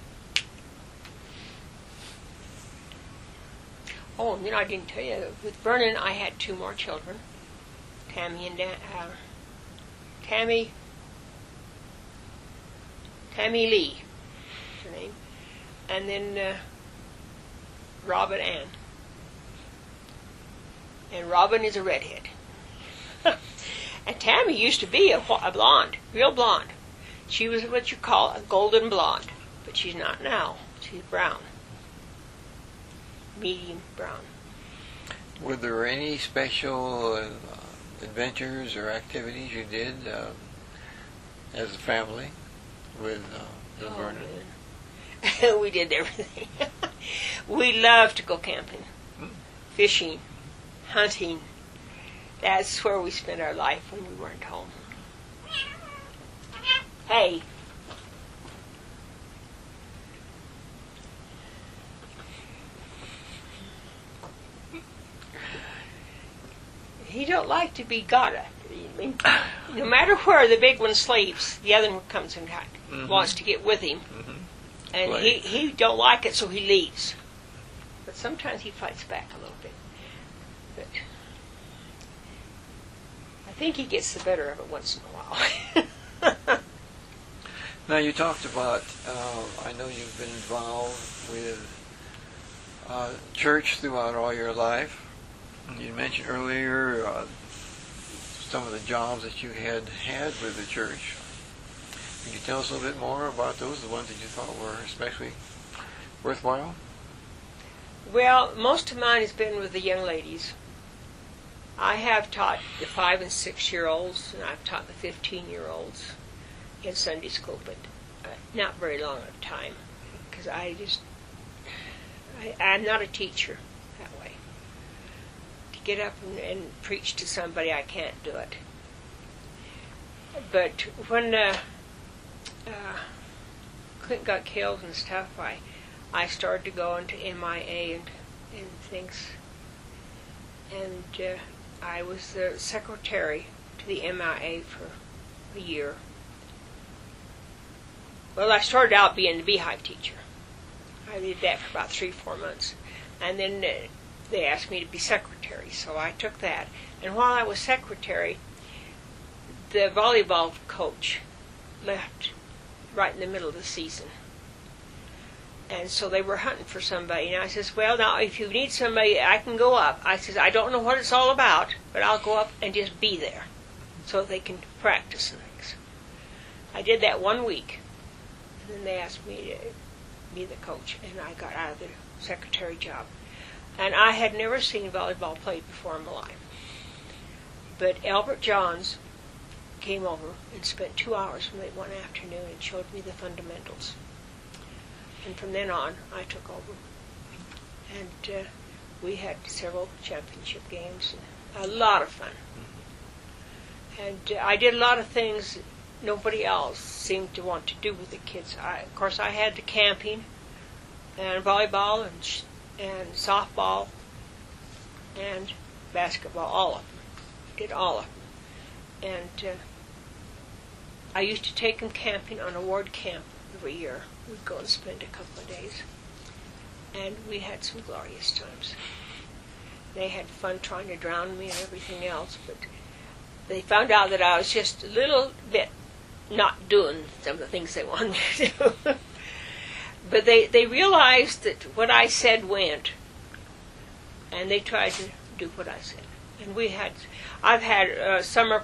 Oh, and then I didn't tell you, with Vernon I had 2 more children. Tammy and Tammy Lee, is her name. And then Robin Ann. And Robin is a redhead. And Tammy used to be a blonde, real blonde. She was what you call a golden blonde, but she's not now. She's brown. Medium brown. Were there any special adventures or activities you did as a family with Vernon? Man. We did everything. We loved to go camping, fishing, hunting. That's where we spent our life when we weren't home. Hey. He don't like to be got at. No matter where the big one sleeps, the other one comes and wants to get with him. Mm-hmm. And he don't like it, so he leaves. But sometimes he fights back a little bit. But I think he gets the better of it once in a while. Now, you talked about, I know you've been involved with church throughout all your life. You mentioned earlier some of the jobs that you had with the church. Can you tell us a little bit more about those, the ones that you thought were especially worthwhile? Well, most of mine has been with the young ladies. I have taught the 5 and 6 year olds, and I've taught the 15-year-olds in Sunday school, but not very long of time, because I'm not a teacher that way. To get up and preach to somebody, I can't do it. But when Clint got killed and stuff, I started to go into MIA and things, and I was the secretary to the MIA for a year. Well, I started out being the beehive teacher. I did that for about 3-4 months, and then they asked me to be secretary, so I took that. And while I was secretary, the volleyball coach left right in the middle of the season. And so they were hunting for somebody. And I says, well, now, if you need somebody, I can go up. I says, I don't know what it's all about, but I'll go up and just be there so they can practice and things. I did that 1 week. And then they asked me to be the coach, and I got out of the secretary job. And I had never seen volleyball played before in my life. But Albert Johns came over and spent 2 hours with me one afternoon and showed me the fundamentals. And from then on, I took over. And we had several championship games. And a lot of fun. And I did a lot of things nobody else seemed to want to do with the kids. Of course, I had the camping and volleyball and softball and basketball, all of them. Did all of them. And I used to take them camping on a ward camp every year. We'd go and spend a couple of days. And we had some glorious times. They had fun trying to drown me and everything else, but they found out that I was just a little bit not doing some of the things they wanted me to do. But they realized that what I said went, and they tried to do what I said. And I've had summer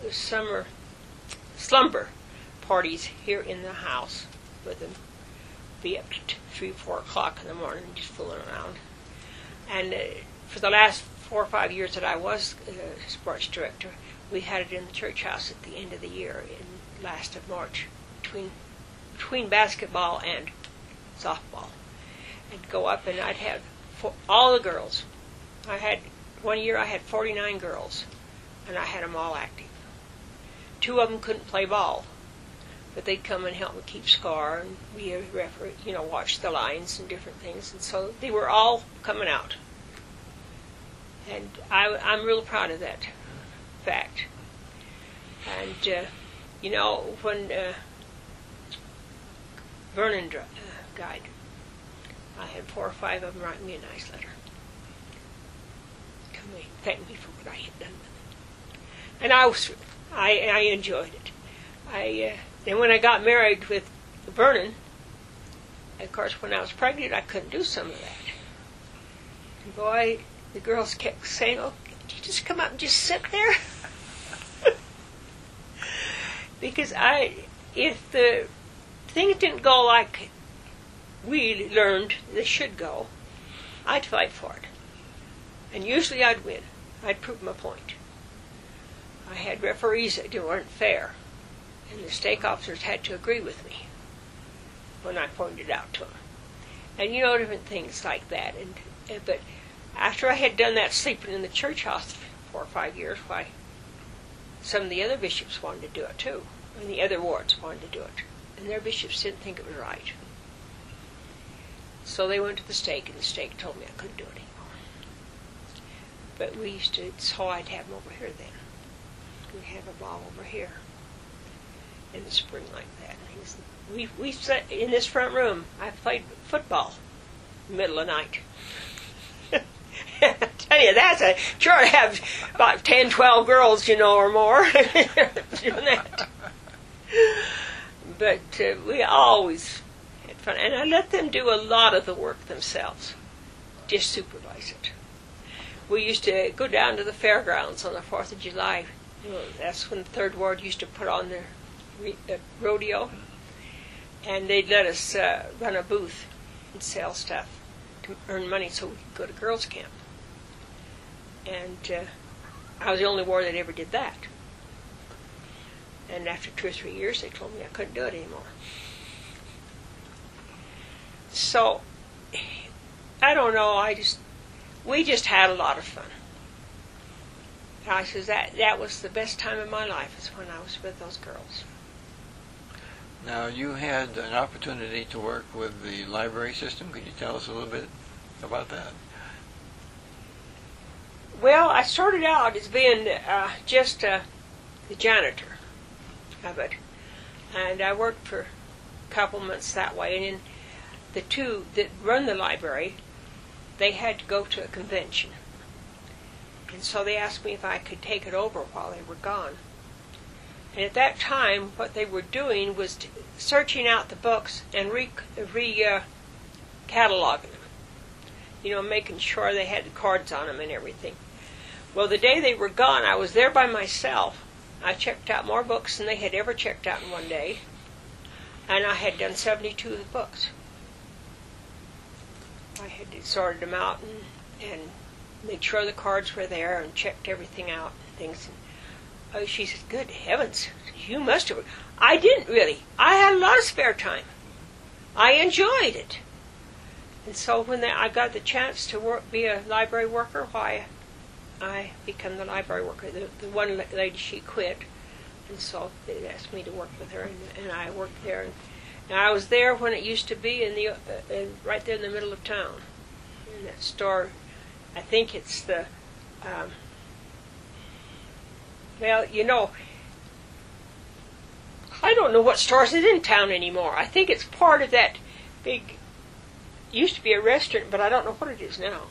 slumber parties here in the house with them, be up to 3, 4 o'clock in the morning, just fooling around. And for the last 4 or 5 years that I was sports director, we had it in the church house at the end of the year, in last of March, between basketball and softball. I'd go up and I'd have all the girls. One year I had 49 girls, and I had them all active. 2 of them couldn't play ball, but they'd come and help me keep score, and we watch the lines and different things, and so they were all coming out. And I'm real proud of that fact. And, when Vernon died, I had 4 or 5 of them write me a nice letter. Come and thank me for what I had done with it. And I enjoyed it. And when I got married with Vernon, of course, when I was pregnant, I couldn't do some of that. And boy, the girls kept saying, "Oh, did you just come up and just sit there?" Because if the things didn't go like we learned they should go, I'd fight for it. And usually I'd win. I'd prove my point. I had referees that weren't fair, and the stake officers had to agree with me when I pointed out to them. And different things like that. But after I had done that sleeping in the church house for 4 or 5 years, why, some of the other bishops wanted to do it too, and the other wards wanted to do it, and their bishops didn't think it was right. So they went to the stake, and the stake told me I couldn't do it anymore. But we used to, so I'd have them over here then. We'd have a ball over here in the spring like that. We sat in this front room. I played football in the middle of the night. I tell you, that's sure I have about 10, 12 girls, or more doing that. But we always had fun. And I let them do a lot of the work themselves. Just supervise it. We used to go down to the fairgrounds on the 4th of July. That's when the 3rd Ward used to put on their rodeo. And they'd let us run a booth and sell stuff to earn money so we could go to girls' camp. And I was the only ward that ever did that. And after 2 or 3 years, they told me I couldn't do it anymore. So, I don't know, we just had a lot of fun. And I says that was the best time of my life, is when I was with those girls. Now, you had an opportunity to work with the library system. Could you tell us a little bit about that? Well, I started out as being just the janitor of it. And I worked for a couple months that way. And then the 2 that run the library, they had to go to a convention. And so they asked me if I could take it over while they were gone. And at that time, what they were doing was searching out the books and cataloging them. Making sure they had the cards on them and everything. Well, the day they were gone, I was there by myself. I checked out more books than they had ever checked out in one day. And I had done 72 of the books. I had sorted them out and made sure the cards were there and checked everything out and things. She said, "Good heavens, you must have." I didn't really. I had a lot of spare time. I enjoyed it. And so when I got the chance to be a library worker, why, I became the library worker. The one lady, she quit, and so they asked me to work with her, and I worked there. And I was there when it used to be right there in the middle of town, in that store. I think it's the, well, I don't know what stores is in town anymore. I think it's part of that big, used to be a restaurant, but I don't know what it is now.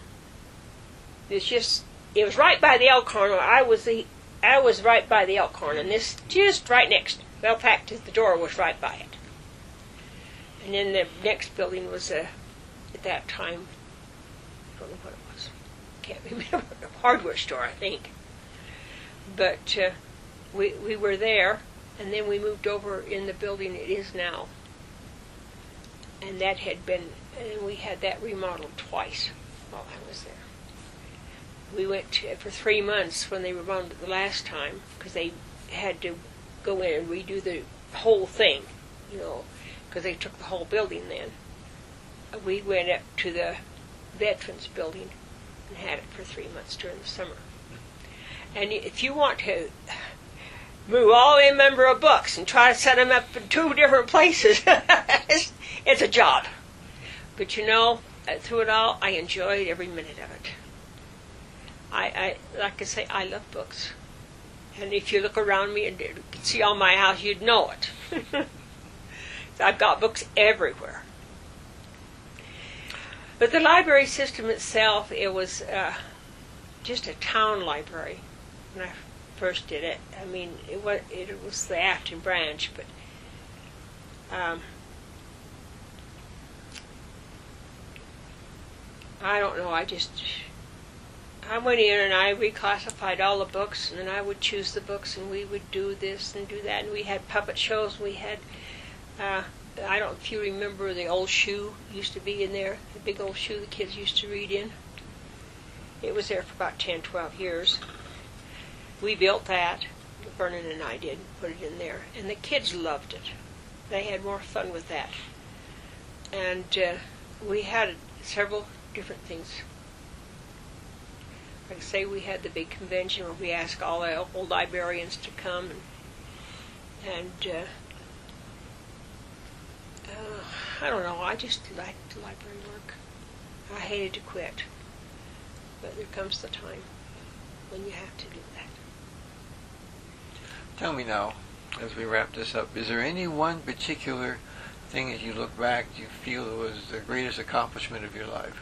It was right by the Elkhorn. I was right by the Elkhorn, and this just right next. Well, in fact, the door was right by it. And then the next building was at that time, I don't know what it was. Can't remember. A hardware store, I think. But we were there, and then we moved over in the building it is now. And that had been, and we had that remodeled twice while I was there. We went for 3 months when they remodeled it the last time, because they had to go in and redo the whole thing, because they took the whole building then. We went up to the Veterans Building and had it for 3 months during the summer. And if you want to move all in number of books and try to set them up in 2 different places, it's a job. But through it all, I enjoyed every minute of it. I like I say, I love books. And if you look around me and could see all my house, you'd know it. I've got books everywhere. But the library system itself, it was just a town library when I first did it. I mean, it was the Afton branch, but I don't know. I went in and I reclassified all the books, and then I would choose the books, and we would do this and do that, and we had puppet shows. We had, I don't know if you remember the old shoe used to be in there, the big old shoe the kids used to read in. It was there for about 10, 12 years. We built that, Vernon and I did, put it in there, and the kids loved it. They had more fun with that. And we had several different things. Like I say, we had the big convention where we asked all the old librarians to come, and I don't know, I just liked the library work. I hated to quit, but there comes the time when you have to do that. Tell me now, as we wrap this up, is there any one particular thing as you look back you feel was the greatest accomplishment of your life?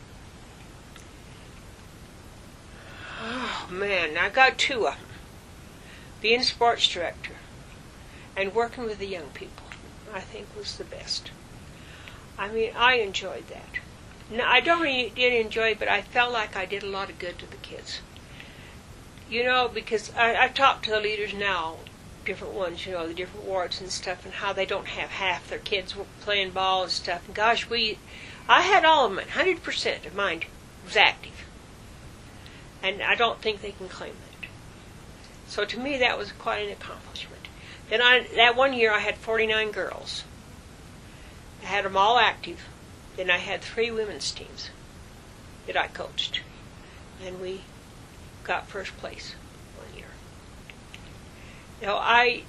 Oh, man, I got 2 of them. Being sports director and working with the young people, I think, was the best. I mean, I enjoyed that. Now, I don't really did enjoy it, but I felt like I did a lot of good to the kids. Because I talk to the leaders now, different ones, the different wards and stuff, and how they don't have half their kids playing ball and stuff. And gosh, I had all of them, 100% of mine was active. And I don't think they can claim that. So to me, that was quite an accomplishment. Then that one year, I had 49 girls. I had them all active. Then I had 3 women's teams that I coached. And we got first place one year. Now,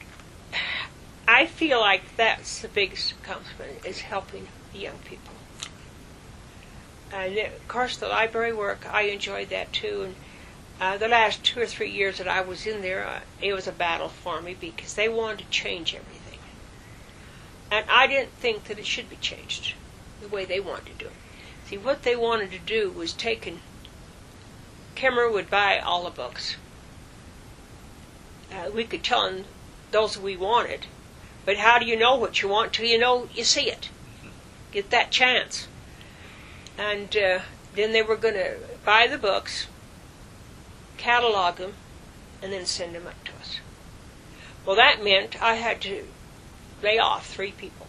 I feel like that's the biggest accomplishment, is helping the young people. And of course, the library work, I enjoyed that too. And the last 2 or 3 years that I was in there, it was a battle for me because they wanted to change everything. And I didn't think that it should be changed the way they wanted to do it. See, what they wanted to do was Kimmer would buy all the books. We could tell them those we wanted, but how do you know what you want till you see it? Get that chance. And then they were going to buy the books, catalog them, and then send them up to us. Well, that meant I had to lay off 3 people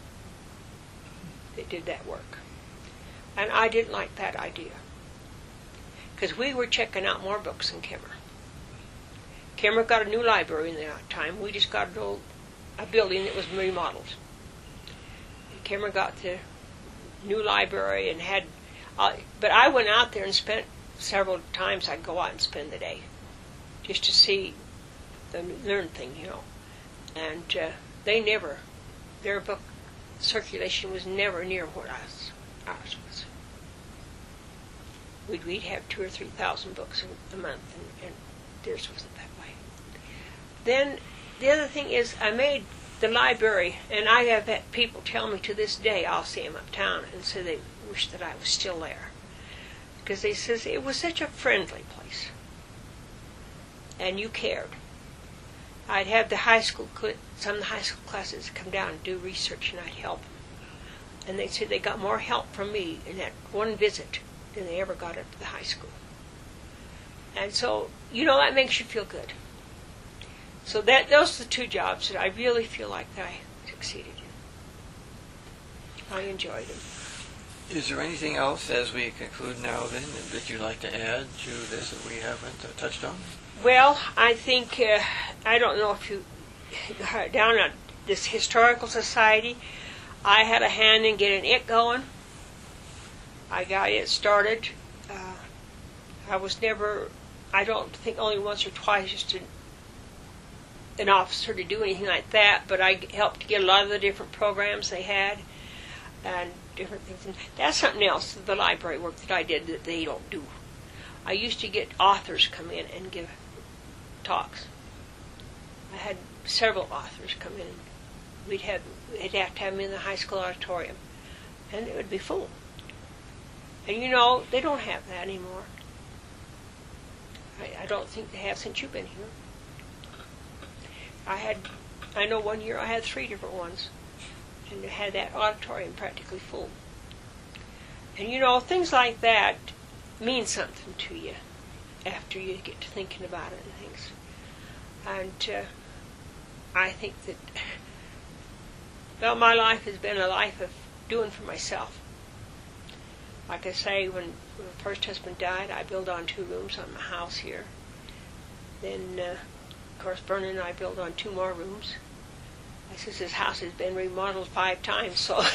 that did that work. And I didn't like that idea. Because we were checking out more books than Kimmer. Cameron got a new library in that time. We just got a building that was remodeled. Cameron got the new library and had, but I went out there and spent several times. I'd go out and spend the day, just to see, learn things, And their book circulation was never near what ours was. We'd have 2,000 or 3,000 books a month, and theirs wasn't that way. Then the other thing is, I made the library, and I have had people tell me to this day, I'll see them uptown, and say they wish that I was still there. Because they says it was such a friendly place. And you cared. I'd have some of the high school classes come down and do research, and I'd help them. And they said they got more help from me in that one visit than they ever got up to the high school. And so, that makes you feel good. So those are the two jobs that I really feel like I succeeded in. I enjoyed them. Is there anything else as we conclude now then that you'd like to add to this that we haven't touched on? Well, I think, I don't know if you got down on this Historical Society. I had a hand in getting it going. I got it started. I was never, I don't think only once or twice just an officer to do anything like that, but I helped to get a lot of the different programs they had and different things. And that's something else, the library work that I did that they don't do. I used to get authors come in and give talks. I had several authors come in. They'd have to have them in the high school auditorium, and it would be full. And they don't have that anymore. I don't think they have since you've been here. I know one year I had 3 different ones, and they had that auditorium practically full. And things like that mean something to you after you get to thinking about it and things. And I think that, my life has been a life of doing for myself. Like I say, when my first husband died, I built on 2 rooms on my house here. Then, of course, Vernon and I built on 2 more rooms. I says his house has been remodeled 5 times, so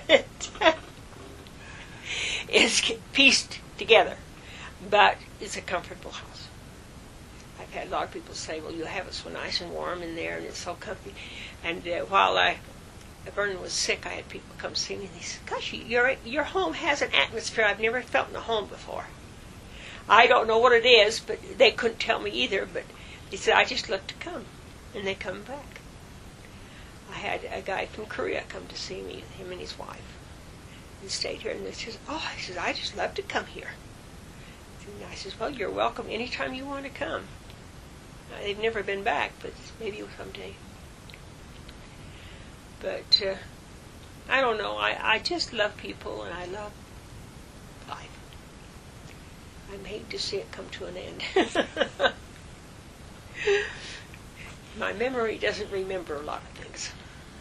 it's pieced together. But it's a comfortable house. I've had a lot of people say, well, you have it so nice and warm in there, and it's so comfy. And while Vernon was sick, I had people come see me, and they said, gosh, your home has an atmosphere I've never felt in a home before. I don't know what it is, but they couldn't tell me either, but they said, I just love to come. And they come back. I had a guy from Korea come to see me, him and his wife. He stayed here, and he says, I just love to come here. And I says, well, you're welcome anytime you want to come. They've never been back, but maybe someday. But I don't know. I just love people, and I love life. I hate to see it come to an end. My memory doesn't remember a lot of things.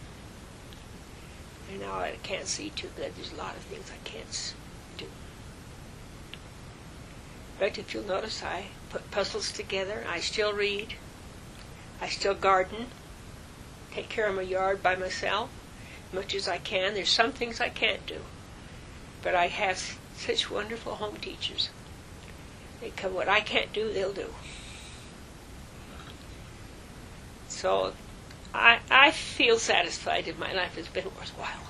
And now I can't see too good. There's a lot of things I can't do. But if you'll notice, I put puzzles together. I still read. I still garden. Take care of my yard by myself, as much as I can. There's some things I can't do. But I have such wonderful home teachers. They come, what I can't do, they'll do. So I feel satisfied that my life has been worthwhile.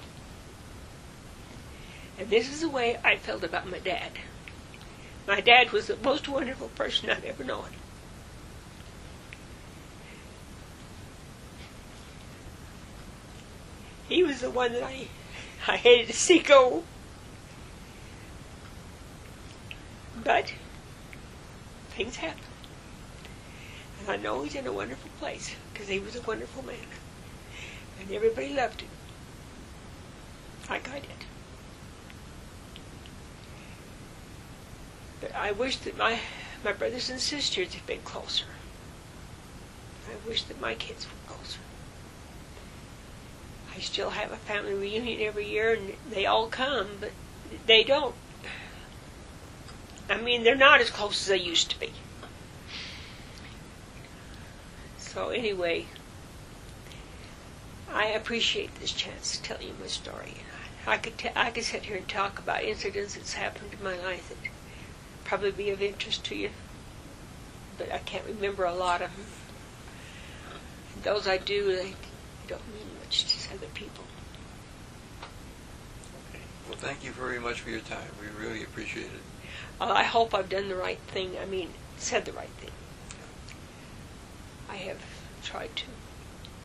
And this is the way I felt about my dad. My dad was the most wonderful person I've ever known. He was the one that I hated to see go. But things happen. And I know he's in a wonderful place because he was a wonderful man. And everybody loved him. Like I did. But I wish that my brothers and sisters had been closer. I wish that my kids were closer. I still have a family reunion every year, and they all come, but they don't. I mean, they're not as close as they used to be. So anyway, I appreciate this chance to tell you my story. I could sit here and talk about incidents that's happened in my life that probably be of interest to you, but I can't remember a lot of them. And those I do, they don't mean much to other people. Okay. Well, thank you very much for your time. We really appreciate it. I hope I've done the right thing. I mean, said the right thing. I have tried to.